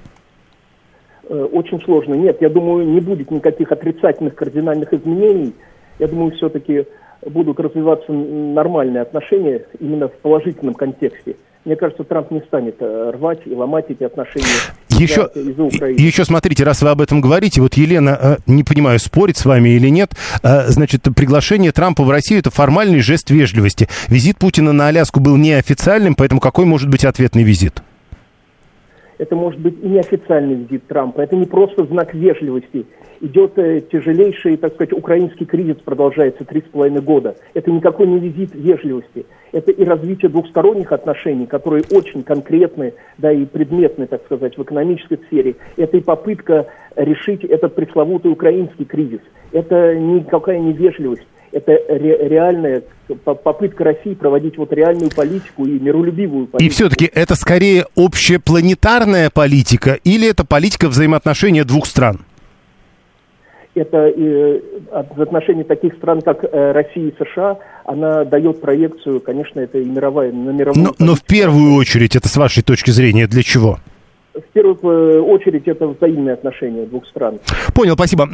Speaker 12: Очень сложно. Нет, я думаю, не будет никаких отрицательных кардинальных изменений. Я думаю, все-таки будут развиваться нормальные отношения именно в положительном контексте. Мне кажется, Трамп не станет рвать и ломать эти отношения из-за Украины.
Speaker 3: Еще смотрите, раз вы об этом говорите, вот Елена, не понимаю, спорит с вами или нет, значит, приглашение Трампа в Россию – это формальный жест вежливости. Визит Путина на Аляску был неофициальным, поэтому какой может быть ответный визит?
Speaker 12: Это может быть и неофициальный визит Трампа. Это не просто знак вежливости. Идет тяжелейший, так сказать, украинский кризис, продолжается 3,5 года. Это никакой не визит вежливости. Это и развитие двухсторонних отношений, которые очень конкретны, да, и предметны, так сказать, в экономической сфере. Это и попытка решить этот пресловутый украинский кризис. Это никакая не вежливость. Это реальная попытка России проводить вот реальную политику и миролюбивую политику.
Speaker 3: И все-таки это скорее общепланетарная политика или это политика взаимоотношения двух стран?
Speaker 12: Это в отношении таких стран, как Россия и США, она дает проекцию, конечно, это и мировая, на мировую.
Speaker 3: Но в первую очередь, это с вашей точки зрения, для чего?
Speaker 12: В первую очередь, это взаимные отношения двух стран.
Speaker 3: Понял, спасибо.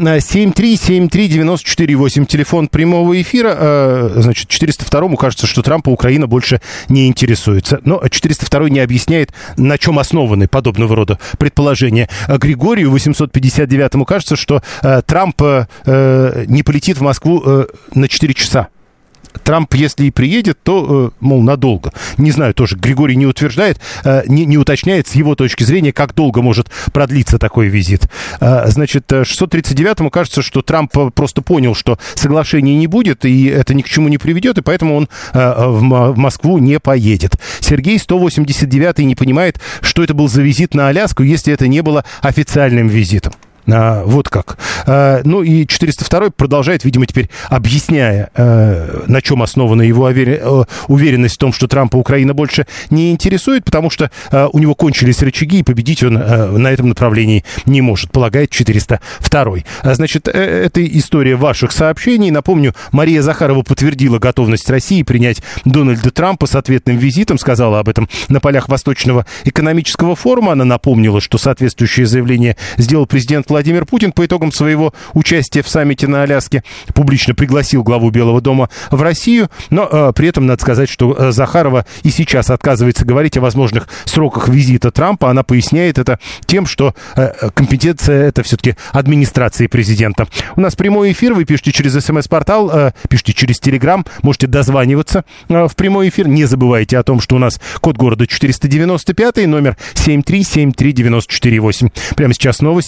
Speaker 3: 7373948, телефон прямого эфира. Значит, 402-му кажется, что Трампа Украина больше не интересуется. Но 402-й не объясняет, на чем основаны подобного рода предположения. Григорию 859-му кажется, что Трамп не полетит в Москву на 4 часа. Трамп, если и приедет, то, мол, надолго. Не знаю, тоже Григорий не утверждает, не уточняет с его точки зрения, как долго может продлиться такой визит. Значит, 639-му кажется, что Трамп просто понял, что соглашения не будет, и это ни к чему не приведет, и поэтому он в Москву не поедет. Сергей 189-й не понимает, что это был за визит на Аляску, если это не было официальным визитом. Вот как. Ну и 402-й продолжает, видимо, теперь объясняя, на чем основана его уверенность в том, что Трампа Украина больше не интересует, потому что у него кончились рычаги, и победить он на этом направлении не может, полагает 402-й. Значит, это история ваших сообщений. Напомню, Мария Захарова подтвердила готовность России принять Дональда Трампа с ответным визитом, сказала об этом на полях Восточного экономического форума. Она напомнила, что соответствующее заявление сделал президент Владимир Путин по итогам своего участия в саммите на Аляске, публично пригласил главу Белого дома в Россию, но при этом надо сказать, что Захарова и сейчас отказывается говорить о возможных сроках визита Трампа. Она поясняет это тем, что компетенция это все-таки администрации президента. У нас прямой эфир, вы пишите через СМС-портал, пишите через Телеграм, можете дозваниваться в прямой эфир. Не забывайте о том, что у нас код города 495, номер 7373948. Прямо сейчас новости, потом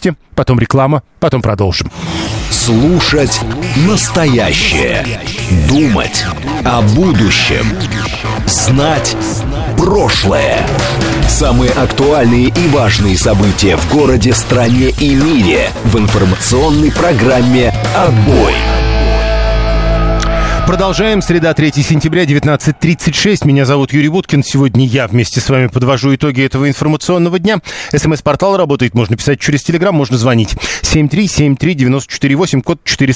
Speaker 3: потом реклама, потом продолжим.
Speaker 1: Слушать настоящее. Думать о будущем. Знать прошлое. Самые актуальные и важные события в городе, стране и мире в информационной программе «Отбой».
Speaker 3: Продолжаем. Среда, 3 сентября, 19:36. Меня зовут Юрий Буткин. Сегодня я вместе с вами подвожу итоги этого информационного дня. СМС-портал работает. Можно писать через Телеграм, можно звонить. 7373948, код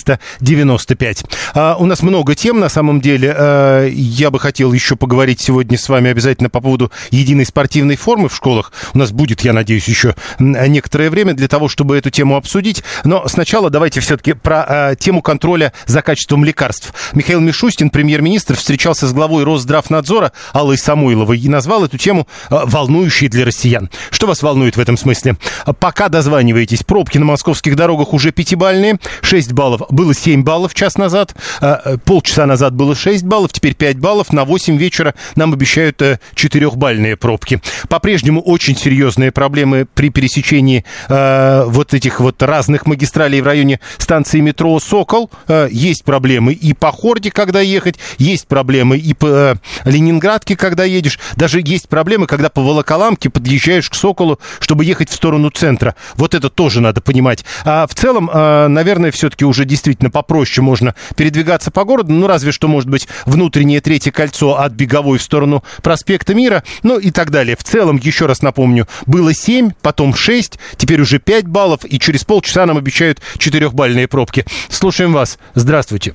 Speaker 3: 495. У нас много тем, на самом деле. Я бы хотел еще поговорить сегодня с вами обязательно по поводу единой спортивной формы в школах. У нас будет, я надеюсь, еще некоторое время для того, чтобы эту тему обсудить. Но сначала давайте все-таки про тему контроля за качеством лекарств. Михаил Мишустин, премьер-министр, встречался с главой Росздравнадзора Аллой Самойловой и назвал эту тему волнующей для россиян. Что вас волнует в этом смысле? Пока дозваниваетесь, пробки на московских дорогах уже 5-бальные, 6 баллов, было 7 баллов час назад, полчаса назад было 6 баллов, теперь 5 баллов, на 8 вечера нам обещают 4-бальные пробки. По-прежнему очень серьезные проблемы при пересечении вот этих вот разных магистралей в районе станции метро «Сокол». Есть проблемы и по Хорде, когда ехать, есть проблемы и по Ленинградке, когда едешь, даже есть проблемы, когда по Волоколамке подъезжаешь к Соколу, чтобы ехать в сторону центра. Вот это тоже надо понимать. А в целом, наверное, все-таки уже действительно попроще можно передвигаться по городу, ну, разве что, может быть, внутреннее третье кольцо от Беговой в сторону проспекта Мира, ну и так далее. В целом, еще раз напомню, было 7, потом 6, теперь уже 5 баллов, и через полчаса нам обещают 4-бальные пробки. Слушаем вас. Здравствуйте.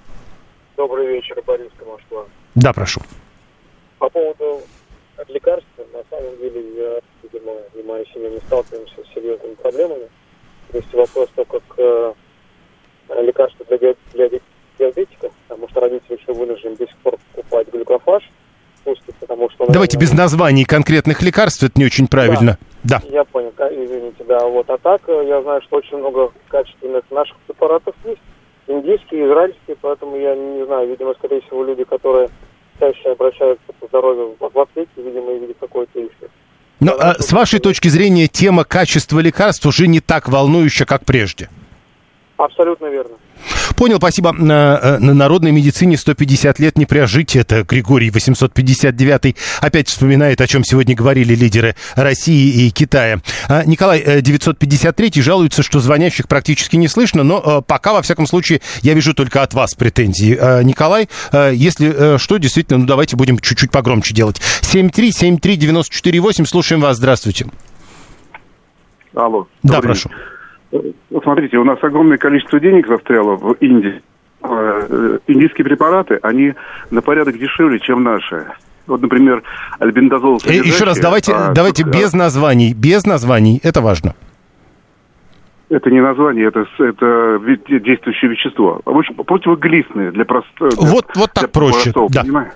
Speaker 14: Добрый вечер, Борисовка, Москва.
Speaker 3: Да, прошу.
Speaker 14: По поводу лекарств, на самом деле, я, видимо, и моя семья не сталкиваемся с серьезными проблемами. Есть вопрос только к лекарству для диабетиков, потому что родители еще вынуждены до сих пор покупать глюкофаж, потому что...
Speaker 3: Давайте без названий конкретных лекарств, это не очень правильно.
Speaker 14: Да. Я понял, извините, да. Вот. А так, я знаю, что очень много качественных наших препаратов есть. Индийские, израильские, поэтому я не знаю, видимо, скорее всего, люди, которые чаще обращаются по здоровью в аптеке, видимо, и видят какой-то эффект.
Speaker 3: Но с вашей точки зрения, тема качества лекарств уже не так волнующая, как прежде?
Speaker 14: Абсолютно верно.
Speaker 3: Понял, спасибо. На народной медицине 150 лет не прожить. Это Григорий 859 опять вспоминает, о чем сегодня говорили лидеры России и Китая. Николай 953 жалуется, что звонящих практически не слышно, но пока, во всяком случае, я вижу только от вас претензии. Николай, если что, действительно, ну давайте будем чуть-чуть погромче делать. 7373948, слушаем вас, здравствуйте.
Speaker 15: Алло.
Speaker 3: Да, прошу.
Speaker 15: Вот смотрите, у нас огромное количество денег застряло в Индии. Индийские препараты, они на порядок дешевле, чем наши. Вот, например, альбендазол...
Speaker 3: Еще раз, давайте без названий, это важно.
Speaker 15: Это не название, это действующее вещество. Очень противоглистное для простого...
Speaker 3: Вот так проще, да.
Speaker 15: Понимаете?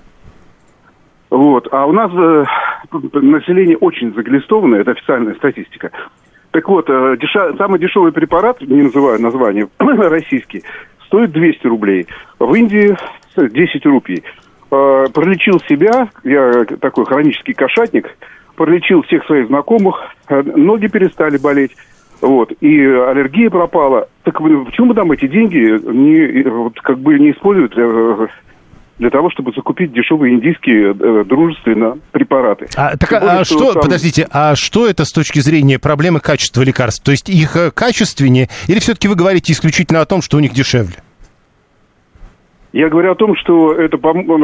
Speaker 15: Вот, а у нас население очень заглистованное, это официальная статистика. Так вот, самый дешевый препарат, не называю название, российский, стоит 200 рублей. В Индии 10 рупий. Пролечил себя, я такой хронический кошатник, пролечил всех своих знакомых, ноги перестали болеть, вот, и аллергия пропала. Так почему нам эти деньги не используют для того, чтобы закупить дешевые индийские дружественные препараты?
Speaker 3: Подождите, а что это с точки зрения проблемы качества лекарств? То есть их качественнее, или все-таки вы говорите исключительно о том, что у них дешевле?
Speaker 15: Я говорю о том, что это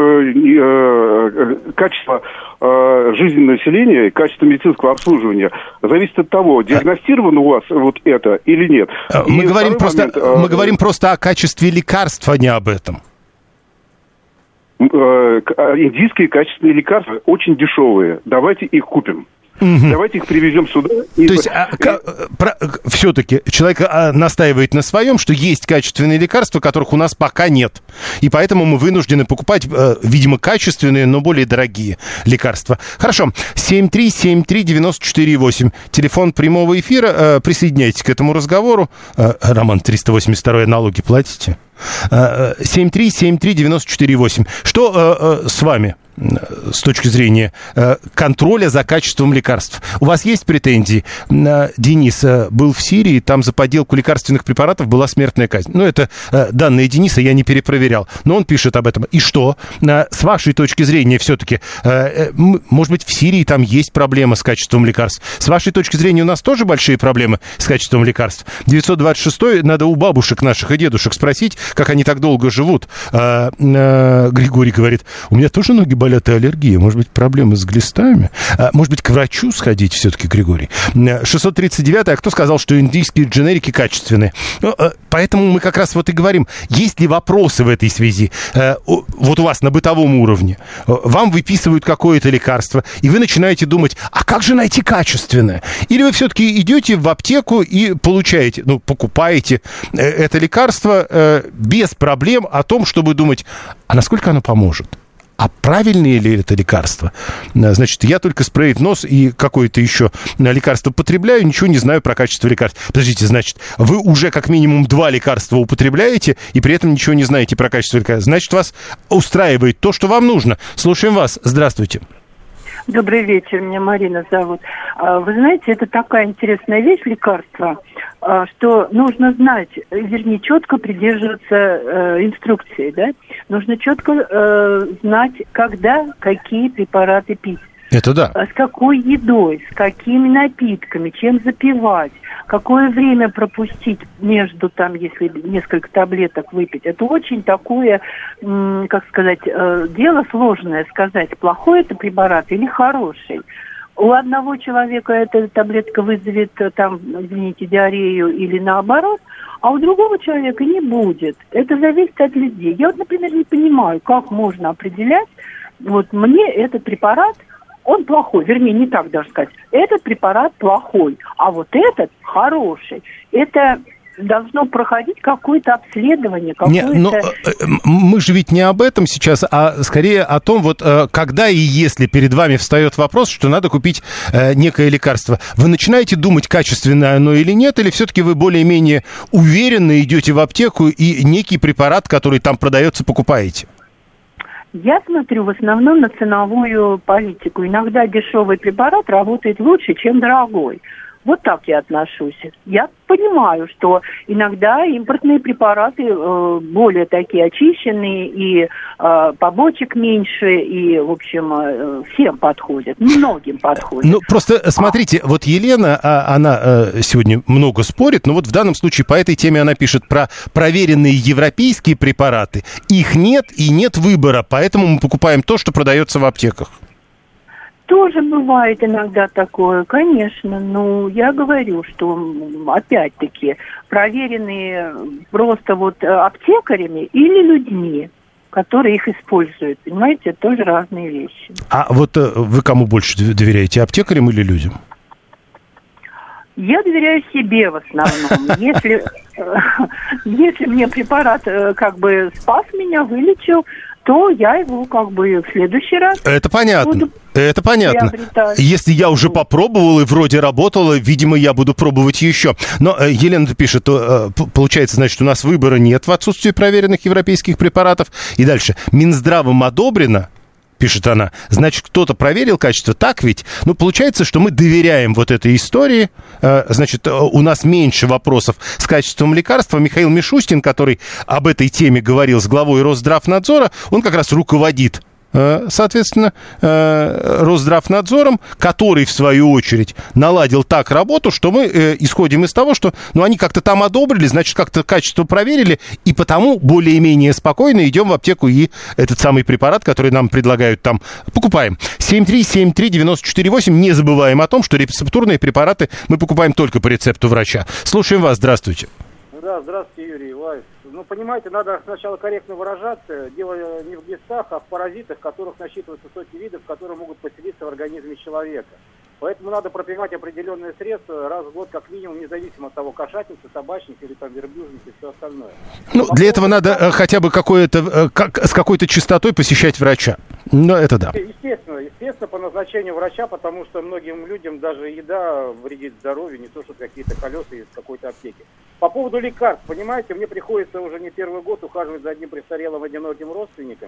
Speaker 15: качество жизни населения, качество медицинского обслуживания зависит от того, диагностировано у вас вот это или нет.
Speaker 3: Мы говорим просто о качестве лекарств, а не об этом.
Speaker 15: Индийские качественные лекарства очень дешевые. Давайте их купим. Угу. Давайте их привезем сюда.
Speaker 3: То есть все-таки человек настаивает на своем, что есть качественные лекарства, которых у нас пока нет. И поэтому мы вынуждены покупать, видимо, качественные, но более дорогие лекарства. Хорошо. 7373948. Телефон прямого эфира. Присоединяйтесь к этому разговору. Роман, 382 налоги платите? 7373948. Что с вами? с точки зрения контроля за качеством лекарств. У вас есть претензии? Денис был в Сирии, там за подделку лекарственных препаратов была смертная казнь. Ну, это данные Дениса, я не перепроверял. Но он пишет об этом. И что? С вашей точки зрения все-таки, может быть, в Сирии там есть проблема с качеством лекарств? С вашей точки зрения у нас тоже большие проблемы с качеством лекарств? 926-й, надо у бабушек наших и дедушек спросить, как они так долго живут. Григорий говорит, у меня тоже ноги болят и аллергия. Может быть, проблемы с глистами? Может быть, к врачу сходить все-таки, Григорий? 639-й, а кто сказал, что индийские дженерики качественные? Поэтому мы как раз вот и говорим, есть ли вопросы в этой связи? Вот у вас на бытовом уровне. Вам выписывают какое-то лекарство, и вы начинаете думать, а как же найти качественное? Или вы все-таки идете в аптеку и получаете, покупаете это лекарство без проблем о том, чтобы думать, а насколько оно поможет? А правильное ли это лекарство? Значит, я только спреет нос и какое-то еще лекарство потребляю, ничего не знаю про качество лекарств. Подождите, значит, вы уже как минимум 2 лекарства употребляете, и при этом ничего не знаете про качество лекарств. Значит, вас устраивает то, что вам нужно. Слушаем вас. Здравствуйте.
Speaker 16: Добрый вечер, меня Марина зовут. Вы знаете, это такая интересная вещь, лекарство, что нужно знать, вернее, четко придерживаться инструкции, да? Нужно четко знать, когда какие препараты пить.
Speaker 3: Это да.
Speaker 16: С какой едой, с какими напитками, чем запивать, какое время пропустить между, там, если несколько таблеток выпить. Это очень такое, как сказать, дело сложное сказать, плохой это препарат или хороший. У одного человека эта таблетка вызовет, там, извините, диарею или наоборот, а у другого человека не будет. Это зависит от людей. Я вот, например, не понимаю, как можно определять, вот мне этот препарат, он плохой, вернее, не так даже сказать. Этот препарат плохой, а вот этот хороший. Это должно проходить какое-то обследование, какое-то...
Speaker 3: Мы же ведь не об этом сейчас, а скорее о том, вот когда и если перед вами встает вопрос, что надо купить некое лекарство, вы начинаете думать, качественное оно или нет, или все-таки вы более-менее уверенно идете в аптеку и некий препарат, который там продается, покупаете?
Speaker 16: Я смотрю в основном на ценовую политику. Иногда дешевый препарат работает лучше, чем дорогой. Вот так я отношусь. Я понимаю, что иногда импортные препараты более такие очищенные, и побочек меньше, и, в общем, всем подходят, многим подходят.
Speaker 3: Ну, просто смотрите, вот Елена, она сегодня много спорит, но вот в данном случае по этой теме она пишет про проверенные европейские препараты. Их нет и нет выбора, поэтому мы покупаем то, что продается в аптеках.
Speaker 16: Тоже бывает иногда такое, конечно, но я говорю, что опять-таки проверенные просто вот аптекарями или людьми, которые их используют, понимаете, это тоже разные вещи.
Speaker 3: А вот вы кому больше доверяете, аптекарям или людям?
Speaker 16: Я доверяю себе в основном. Если мне препарат как бы спас меня, вылечил, то я его как бы в следующий раз...
Speaker 3: Это понятно. Это понятно. Если я уже попробовал и вроде работало, видимо, я буду пробовать еще. Но Елена пишет, получается, значит, у нас выбора нет в отсутствии проверенных европейских препаратов. И дальше. Минздравом одобрено, пишет она, значит, кто-то проверил качество, так ведь? Ну, получается, что мы доверяем вот этой истории, значит, у нас меньше вопросов с качеством лекарства. Михаил Мишустин, который об этой теме говорил с главой Росздравнадзора, он как раз руководит, соответственно, Росздравнадзором, который, в свою очередь, наладил так работу, что мы исходим из того, что они как-то там одобрили, значит, как-то качество проверили, и потому более-менее спокойно идем в аптеку и этот самый препарат, который нам предлагают там, покупаем. 7373948. Не забываем о том, что рецептурные препараты мы покупаем только по рецепту врача. Слушаем вас. Здравствуйте.
Speaker 13: Да, здравствуйте, Юрий Лайс. Ну, понимаете, надо сначала корректно выражаться. Дело не в глистах, а в паразитах, которых насчитываются сотни видов, которые могут поселиться в организме человека. Поэтому надо пропивать определенные средства раз в год, как минимум, независимо от того, кошатница, собачник или там верблюжник и все остальное.
Speaker 3: Ну, для этого надо хотя бы с какой-то частотой посещать врача. Ну, это да.
Speaker 13: Естественно, по назначению врача, потому что многим людям даже еда вредит здоровью, не то что какие-то колеса из какой-то аптеки. По поводу лекарств, понимаете, мне приходится уже не первый год ухаживать за одним престарелым одиноким родственником.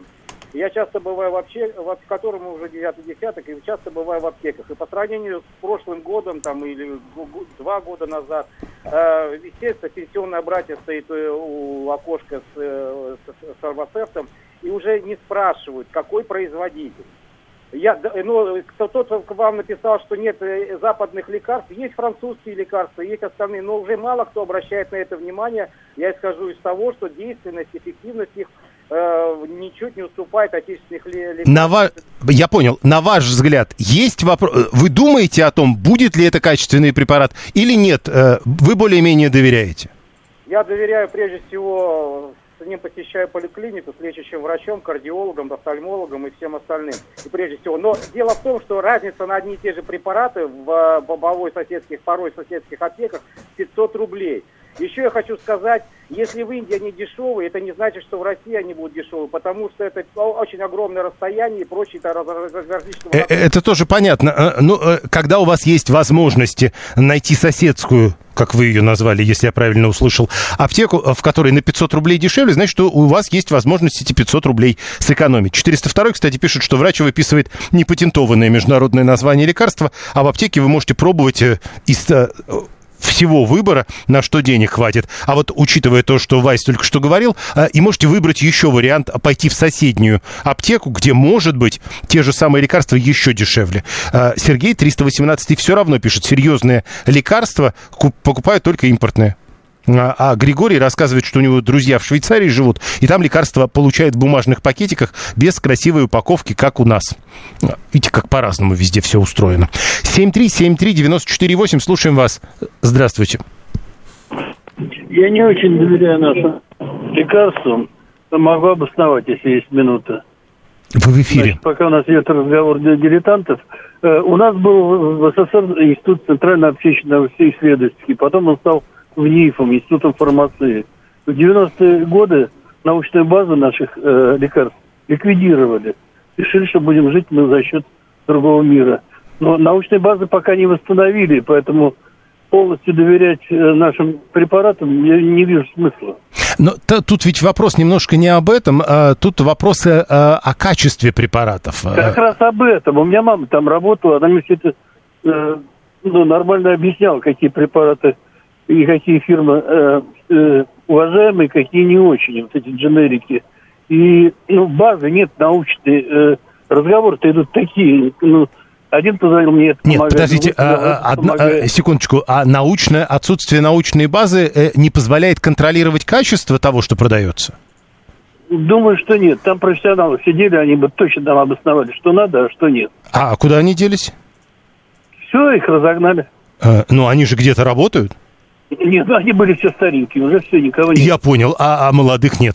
Speaker 13: Я часто бываю в которому уже 9-й десяток, и часто бываю в аптеках. И по сравнению с прошлым годом, там, или 2 года назад, естественно, пенсионное братья стоит у окошка с фармацевтом, и уже не спрашивают, какой производитель. Кто-то к вам написал, что нет западных лекарств. Есть французские лекарства, есть остальные, но уже мало кто обращает на это внимание. Я исхожу из того, что действенность, эффективность их ничуть не уступает отечественных лекарств.
Speaker 3: Я понял. На ваш взгляд, есть вопрос... Вы думаете о том, будет ли это качественный препарат или нет? Вы более-менее доверяете?
Speaker 13: Я доверяю прежде всего... С ним посещаю поликлинику с лечащим врачом, кардиологом, офтальмологом и всем остальным. И прежде всего. Но дело в том, что разница на одни и те же препараты в порой соседских аптеках 500 рублей. Еще я хочу сказать, если в Индии они дешевые, это не значит, что в России они будут дешевые, потому что это очень огромное расстояние и прочие различного...
Speaker 3: Это тоже понятно. Ну, когда у вас есть возможности найти соседскую, как вы ее назвали, если я правильно услышал, аптеку, в которой на 500 рублей дешевле, значит, что у вас есть возможность эти 500 рублей сэкономить. 402, кстати, пишет, что врач выписывает непатентованное международное название лекарства, а в аптеке вы можете пробовать из всего выбора, на что денег хватит. А вот учитывая то, что Вайс только что говорил, и можете выбрать еще вариант пойти в соседнюю аптеку, где, может быть, те же самые лекарства еще дешевле. Сергей, 318, все равно пишет, серьезные лекарства покупают только импортные. А Григорий рассказывает, что у него друзья в Швейцарии живут, и там лекарства получают в бумажных пакетиках без красивой упаковки, как у нас. Видите, как по-разному везде все устроено. 7373948, слушаем вас. Здравствуйте.
Speaker 17: Я не очень доверяю нашим лекарствам, но могу обосновать, если есть минута.
Speaker 3: Вы в эфире.
Speaker 17: Значит, пока у нас идет разговор для дилетантов, у нас был в СССР институт центрально-общественно-исследовательский, потом он стал в НИИФом, Институтом фармации. В 90-е годы научную базу наших лекарств ликвидировали. Решили, что будем жить мы за счет другого мира. Но научные базы пока не восстановили, поэтому полностью доверять нашим препаратам я не вижу смысла.
Speaker 3: Но тут ведь вопрос немножко не об этом, тут вопросы о качестве препаратов.
Speaker 17: Как раз об этом. У меня мама там работала, она мне все это нормально объясняла, какие препараты и какие фирмы уважаемые, какие не очень, вот эти дженерики. И базы нет научной, разговоры-то идут такие, один позвонил мне, это помогает.
Speaker 3: Нет, подождите, секундочку, а отсутствие научной базы не позволяет контролировать качество того, что продается?
Speaker 17: Думаю, что нет, там профессионалы сидели, они бы точно там обосновали, что надо, а что нет.
Speaker 3: А куда они делись?
Speaker 17: Все, их разогнали.
Speaker 3: Ну, они же где-то работают?
Speaker 17: Нет, они были все старенькие, уже все, никого нет.
Speaker 3: Я понял, а молодых нет.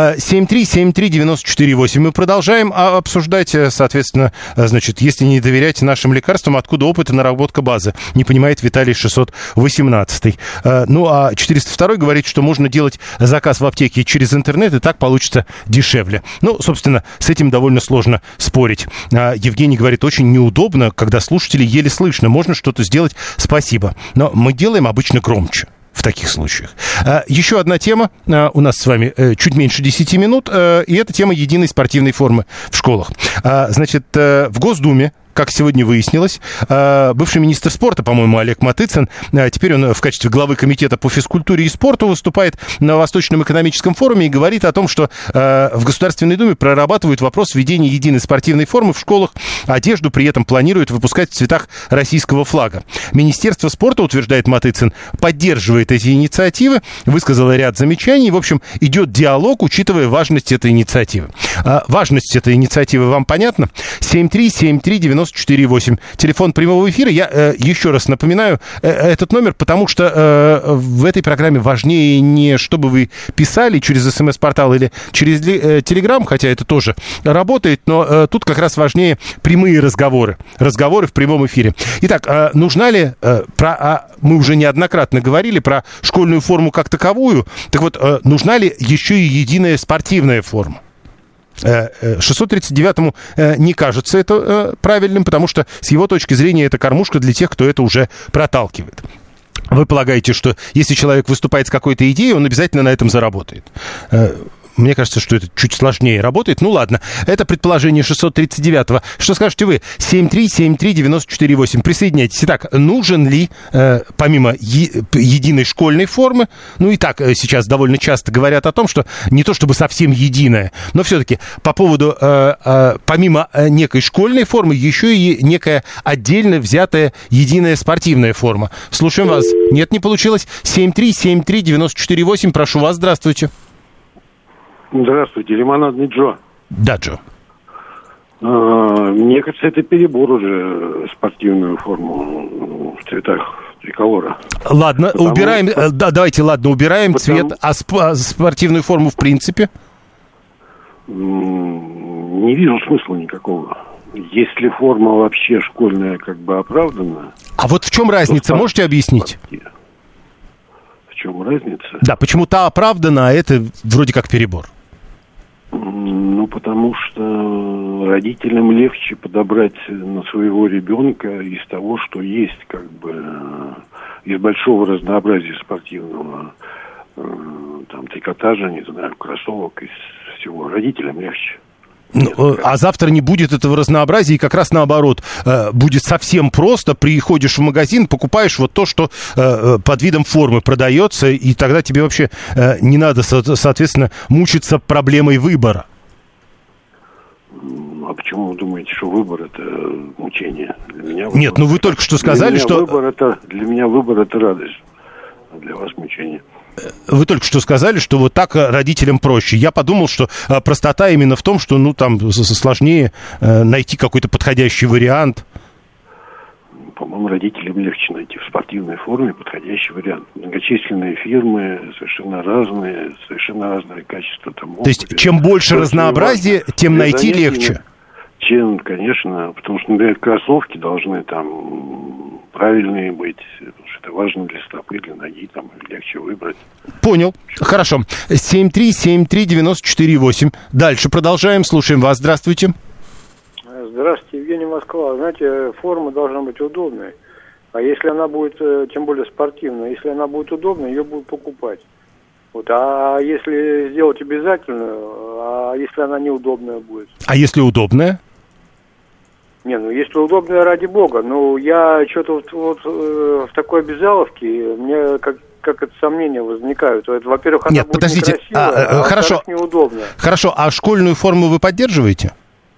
Speaker 3: 7373948. Мы продолжаем обсуждать, соответственно, значит, если не доверять нашим лекарствам, откуда опыт и наработка базы, не понимает Виталий 618. Ну, а 402 говорит, что можно делать заказ в аптеке через интернет, и так получится дешевле. Ну, собственно, с этим довольно сложно спорить. Евгений говорит, очень неудобно, когда слушатели еле слышно. Можно что-то сделать, спасибо. Но мы делаем обычно громче в таких случаях. Еще одна тема. У нас с вами чуть меньше 10 минут, и это тема единой спортивной формы в школах. Значит, в Госдуме, как сегодня выяснилось, бывший министр спорта, по-моему, Олег Матыцин, теперь он в качестве главы комитета по физкультуре и спорту выступает на Восточном экономическом форуме и говорит о том, что в Государственной Думе прорабатывают вопрос введения единой спортивной формы в школах. Одежду при этом планируют выпускать в цветах российского флага. Министерство спорта, утверждает Матыцин, поддерживает эти инициативы, высказало ряд замечаний. В общем, идет диалог, учитывая важность этой инициативы. Важность этой инициативы вам понятна? 7373948. Телефон прямого эфира. Я еще раз напоминаю этот номер, потому что в этой программе важнее не чтобы вы писали через СМС-портал или через Телеграм, хотя это тоже работает, но тут как раз важнее прямые разговоры. Разговоры в прямом эфире. Итак, нужна ли, мы уже неоднократно говорили про школьную форму как таковую, так вот, нужна ли еще и единая спортивная форма? 639-му не кажется это правильным, потому что с его точки зрения это кормушка для тех, кто это уже проталкивает. Вы полагаете, что если человек выступает с какой-то идеей, он обязательно на этом заработает? Мне кажется, что это чуть сложнее работает. Ну ладно, это предположение 639-го. Что скажете вы? 7373948. Присоединяйтесь. Итак, нужен ли, помимо единой школьной формы, ну и так сейчас довольно часто говорят о том, что не то чтобы совсем единая, но все-таки по поводу, помимо некой школьной формы, еще и некая отдельно взятая единая спортивная форма. Слушаем вас. Нет, не получилось. 7373948. Прошу вас, здравствуйте.
Speaker 18: Здравствуйте, лимонадный Джо.
Speaker 3: Да, Джо.
Speaker 18: Мне кажется, это перебор уже, спортивную форму в цветах триколора.
Speaker 3: Ладно, убираем, давайте, убираем цвет, а спортивную форму в принципе?
Speaker 18: Не вижу смысла никакого. Если форма вообще школьная как бы оправдана...
Speaker 3: А вот в чем разница, можете объяснить?
Speaker 18: В чем разница?
Speaker 3: Да, почему та оправдана, а это вроде как перебор?
Speaker 18: Ну, потому что родителям легче подобрать на своего ребенка из того, что есть, как бы, из большого разнообразия спортивного, там, трикотажа, не знаю, кроссовок, из всего. Родителям легче.
Speaker 3: А завтра не будет этого разнообразия, и как раз наоборот, будет совсем просто. Приходишь в магазин, покупаешь вот то, что под видом формы продается, и тогда тебе вообще не надо, соответственно, мучиться проблемой выбора.
Speaker 18: А почему вы думаете, что выбор — это мучение? Для меня выбор...
Speaker 3: Нет, ну вы только что сказали, что...
Speaker 18: Для меня выбор — это радость, а для вас мучение.
Speaker 3: Вы только что сказали, что вот так родителям проще. Я подумал, что простота именно в том, что, ну, там сложнее найти какой-то подходящий вариант.
Speaker 18: По-моему, родителям легче найти в спортивной форме подходящий вариант. Многочисленные фирмы, совершенно разные качества. Там,
Speaker 3: то есть, чем больше разнообразия, тем найти легче?
Speaker 18: Чем, конечно, потому что, например, кроссовки должны там правильные быть, потому что это важно для стопы, для ноги, там легче выбрать.
Speaker 3: Понял. Хорошо. 7373948. Дальше продолжаем. Слушаем вас. Здравствуйте.
Speaker 8: Здравствуйте, Евгений, Москва. Знаете, форма должна быть удобной. А если она будет, тем более спортивная, если она будет удобной, ее будут покупать. Вот. А если сделать обязательную, а если она неудобная будет?
Speaker 3: А если удобная?
Speaker 8: Не, ну если удобная, ради бога. Ну, я что-то вот в такой обязаловке, мне как это сомнения возникают. Это, во-первых, она будет некрасивая,
Speaker 3: хорошо,
Speaker 8: неудобная.
Speaker 3: Хорошо, а школьную форму вы поддерживаете?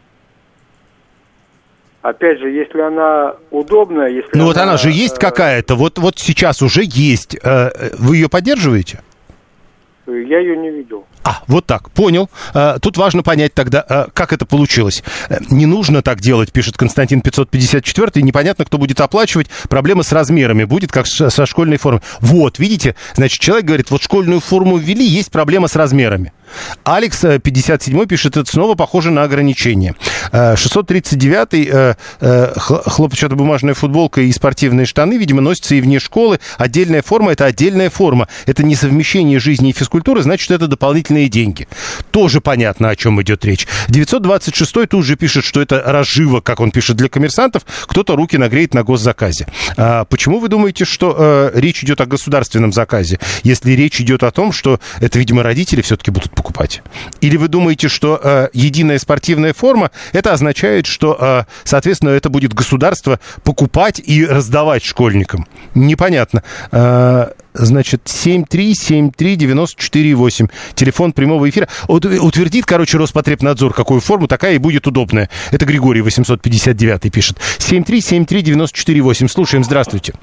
Speaker 8: Опять же, если она удобная, если
Speaker 3: ну вот она же есть какая-то, вот сейчас уже есть. Вы ее поддерживаете?
Speaker 8: Я ее не видел.
Speaker 3: Вот так, понял. Тут важно понять тогда, как это получилось. Не нужно так делать, пишет Константин 554, непонятно, кто будет оплачивать. Проблема с размерами будет, как со школьной формой. Вот, видите, значит, человек говорит, вот школьную форму ввели, есть проблема с размерами. Алекс 57 пишет, это снова похоже на ограничение. 639 хлопчатобумажная футболка и спортивные штаны, видимо, носятся и вне школы. Отдельная форма — это отдельная форма. Это не совмещение жизни и физкультуры, значит, это дополнительные деньги. Тоже понятно, о чем идет речь. 926 тут же пишет, что это разжива, как он пишет, для коммерсантов. Кто-то руки нагреет на госзаказе. Почему вы думаете, что речь идет о государственном заказе, если речь идет о том, что это, видимо, родители все-таки будут покупать? Или вы думаете, что единая спортивная форма, это означает, что, соответственно, это будет государство покупать и раздавать школьникам? Непонятно. Значит, 7373948. Телефон прямого эфира. Утвердит, Роспотребнадзор, какую форму, такая и будет удобная. Это Григорий 859 пишет. 7373948. Слушаем, здравствуйте.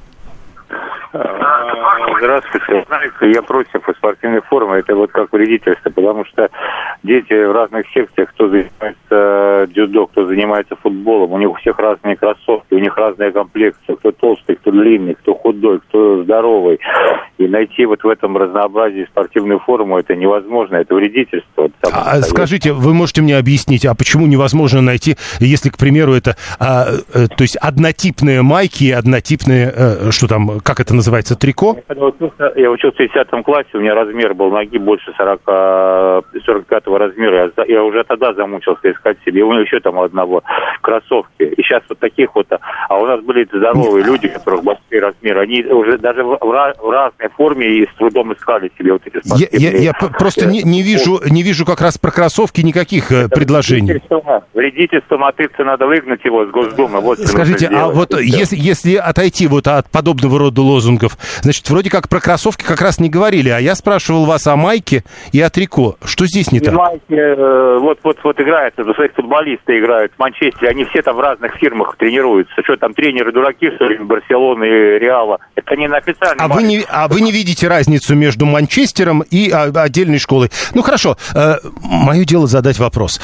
Speaker 19: Здравствуйте. Знаете, я против спортивной формы. Это вот как вредительство, потому что дети в разных секциях, кто занимается дзюдо, кто занимается футболом, у них у всех разные кроссовки, у них разные комплекции, кто толстый, кто длинный, кто худой, кто здоровый. И найти вот в этом разнообразии спортивную форму это невозможно, это вредительство.
Speaker 3: Скажите, вы можете мне объяснить, а почему невозможно найти, если, к примеру, это, то есть однотипные майки, однотипные, что там, как это называется, трико?
Speaker 19: Я учился в 10 классе, у меня размер был ноги больше 45-го размера. Я уже тогда замучился искать себе. У меня еще там одного кроссовки. И сейчас вот таких вот... А у нас были здоровые люди, у которых большие размеры. Они уже даже в разной форме и с трудом искали себе вот эти спортивные...
Speaker 3: Я просто не вижу как раз про кроссовки никаких предложений.
Speaker 19: Вредительство Матыца, надо выгнать его с Госдумы. Вот
Speaker 3: скажите, а вот если отойти вот от подобного рода лозунгов, значит, вроде как про кроссовки как раз не говорили, а я спрашивал вас о майке и о трико. Что здесь не так?
Speaker 19: Майки, вот играют, свои футболисты играют в Манчестере, они все там в разных фирмах тренируются. Что там, тренеры дураки, что ли, Барселоны и Реала? Это не на официальном.
Speaker 3: А вы не видите разницу между Манчестером и отдельной школой? Ну, хорошо, мое дело задать вопрос.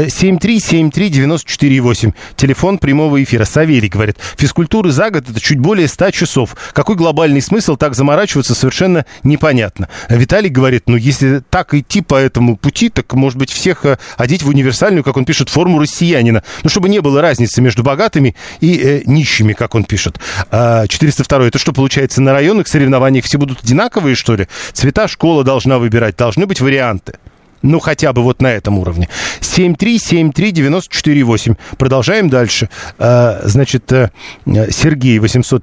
Speaker 3: 7373948, телефон прямого эфира. Савелий говорит, физкультуры за год это чуть более 100 часов. Какой глобальный смысл так заморачиваться, совершенно непонятно. Виталий говорит, ну, если так идти по этому пути, так, может быть, всех одеть в универсальную, как он пишет, форму россиянина. Ну, чтобы не было разницы между богатыми и нищими, как он пишет. 402. Это что, получается, на районных соревнованиях все будут одинаковые, что ли? Цвета школа должна выбирать, должны быть варианты. Ну, хотя бы вот на этом уровне. 7373948. Продолжаем дальше. Значит, Сергей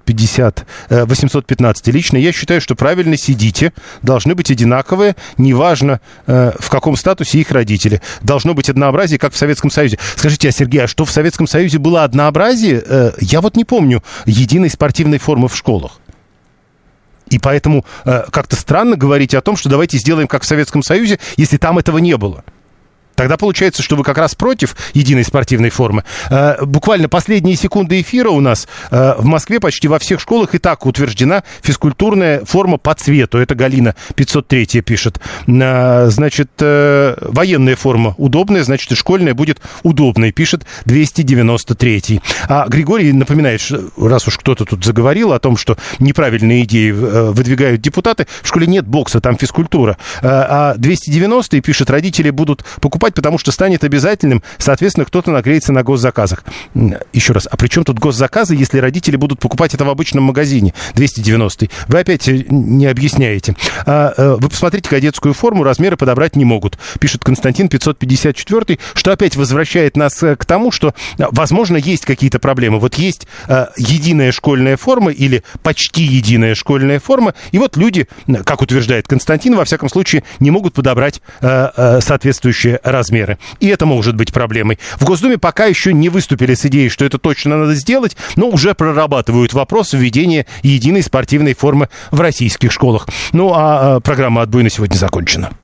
Speaker 3: 815. Лично я считаю, что правильно сидите. Должны быть одинаковые. Неважно, в каком статусе их родители. Должно быть однообразие, как в Советском Союзе. Скажите, Сергей, а что в Советском Союзе было однообразие? Я вот не помню единой спортивной формы в школах. И поэтому как-то странно говорить о том, что давайте сделаем как в Советском Союзе, если там этого не было. Тогда получается, что вы как раз против единой спортивной формы. Буквально последние секунды эфира у нас. В Москве почти во всех школах и так утверждена физкультурная форма по цвету. Это Галина 503 пишет. Значит, военная форма удобная, значит, и школьная будет удобной, пишет 293. А Григорий напоминает, раз уж кто-то тут заговорил о том, что неправильные идеи выдвигают депутаты, в школе нет бокса, там физкультура. А 290 пишет, родители будут покупать, потому что станет обязательным, соответственно, кто-то наклеится на госзаказах. Еще раз, а при чем тут госзаказы, если родители будут покупать это в обычном магазине? 290. Вы опять не объясняете. Вы посмотрите кадетскую форму, размеры подобрать не могут. Пишет Константин 554, что опять возвращает нас к тому, что, возможно, есть какие-то проблемы. Вот есть единая школьная форма или почти единая школьная форма, и вот люди, как утверждает Константин, во всяком случае, не могут подобрать соответствующие размеры. И это может быть проблемой. В Госдуме пока еще не выступили с идеей, что это точно надо сделать, но уже прорабатывают вопрос введения единой спортивной формы в российских школах. Ну, а программа «Отбой» на сегодня закончена.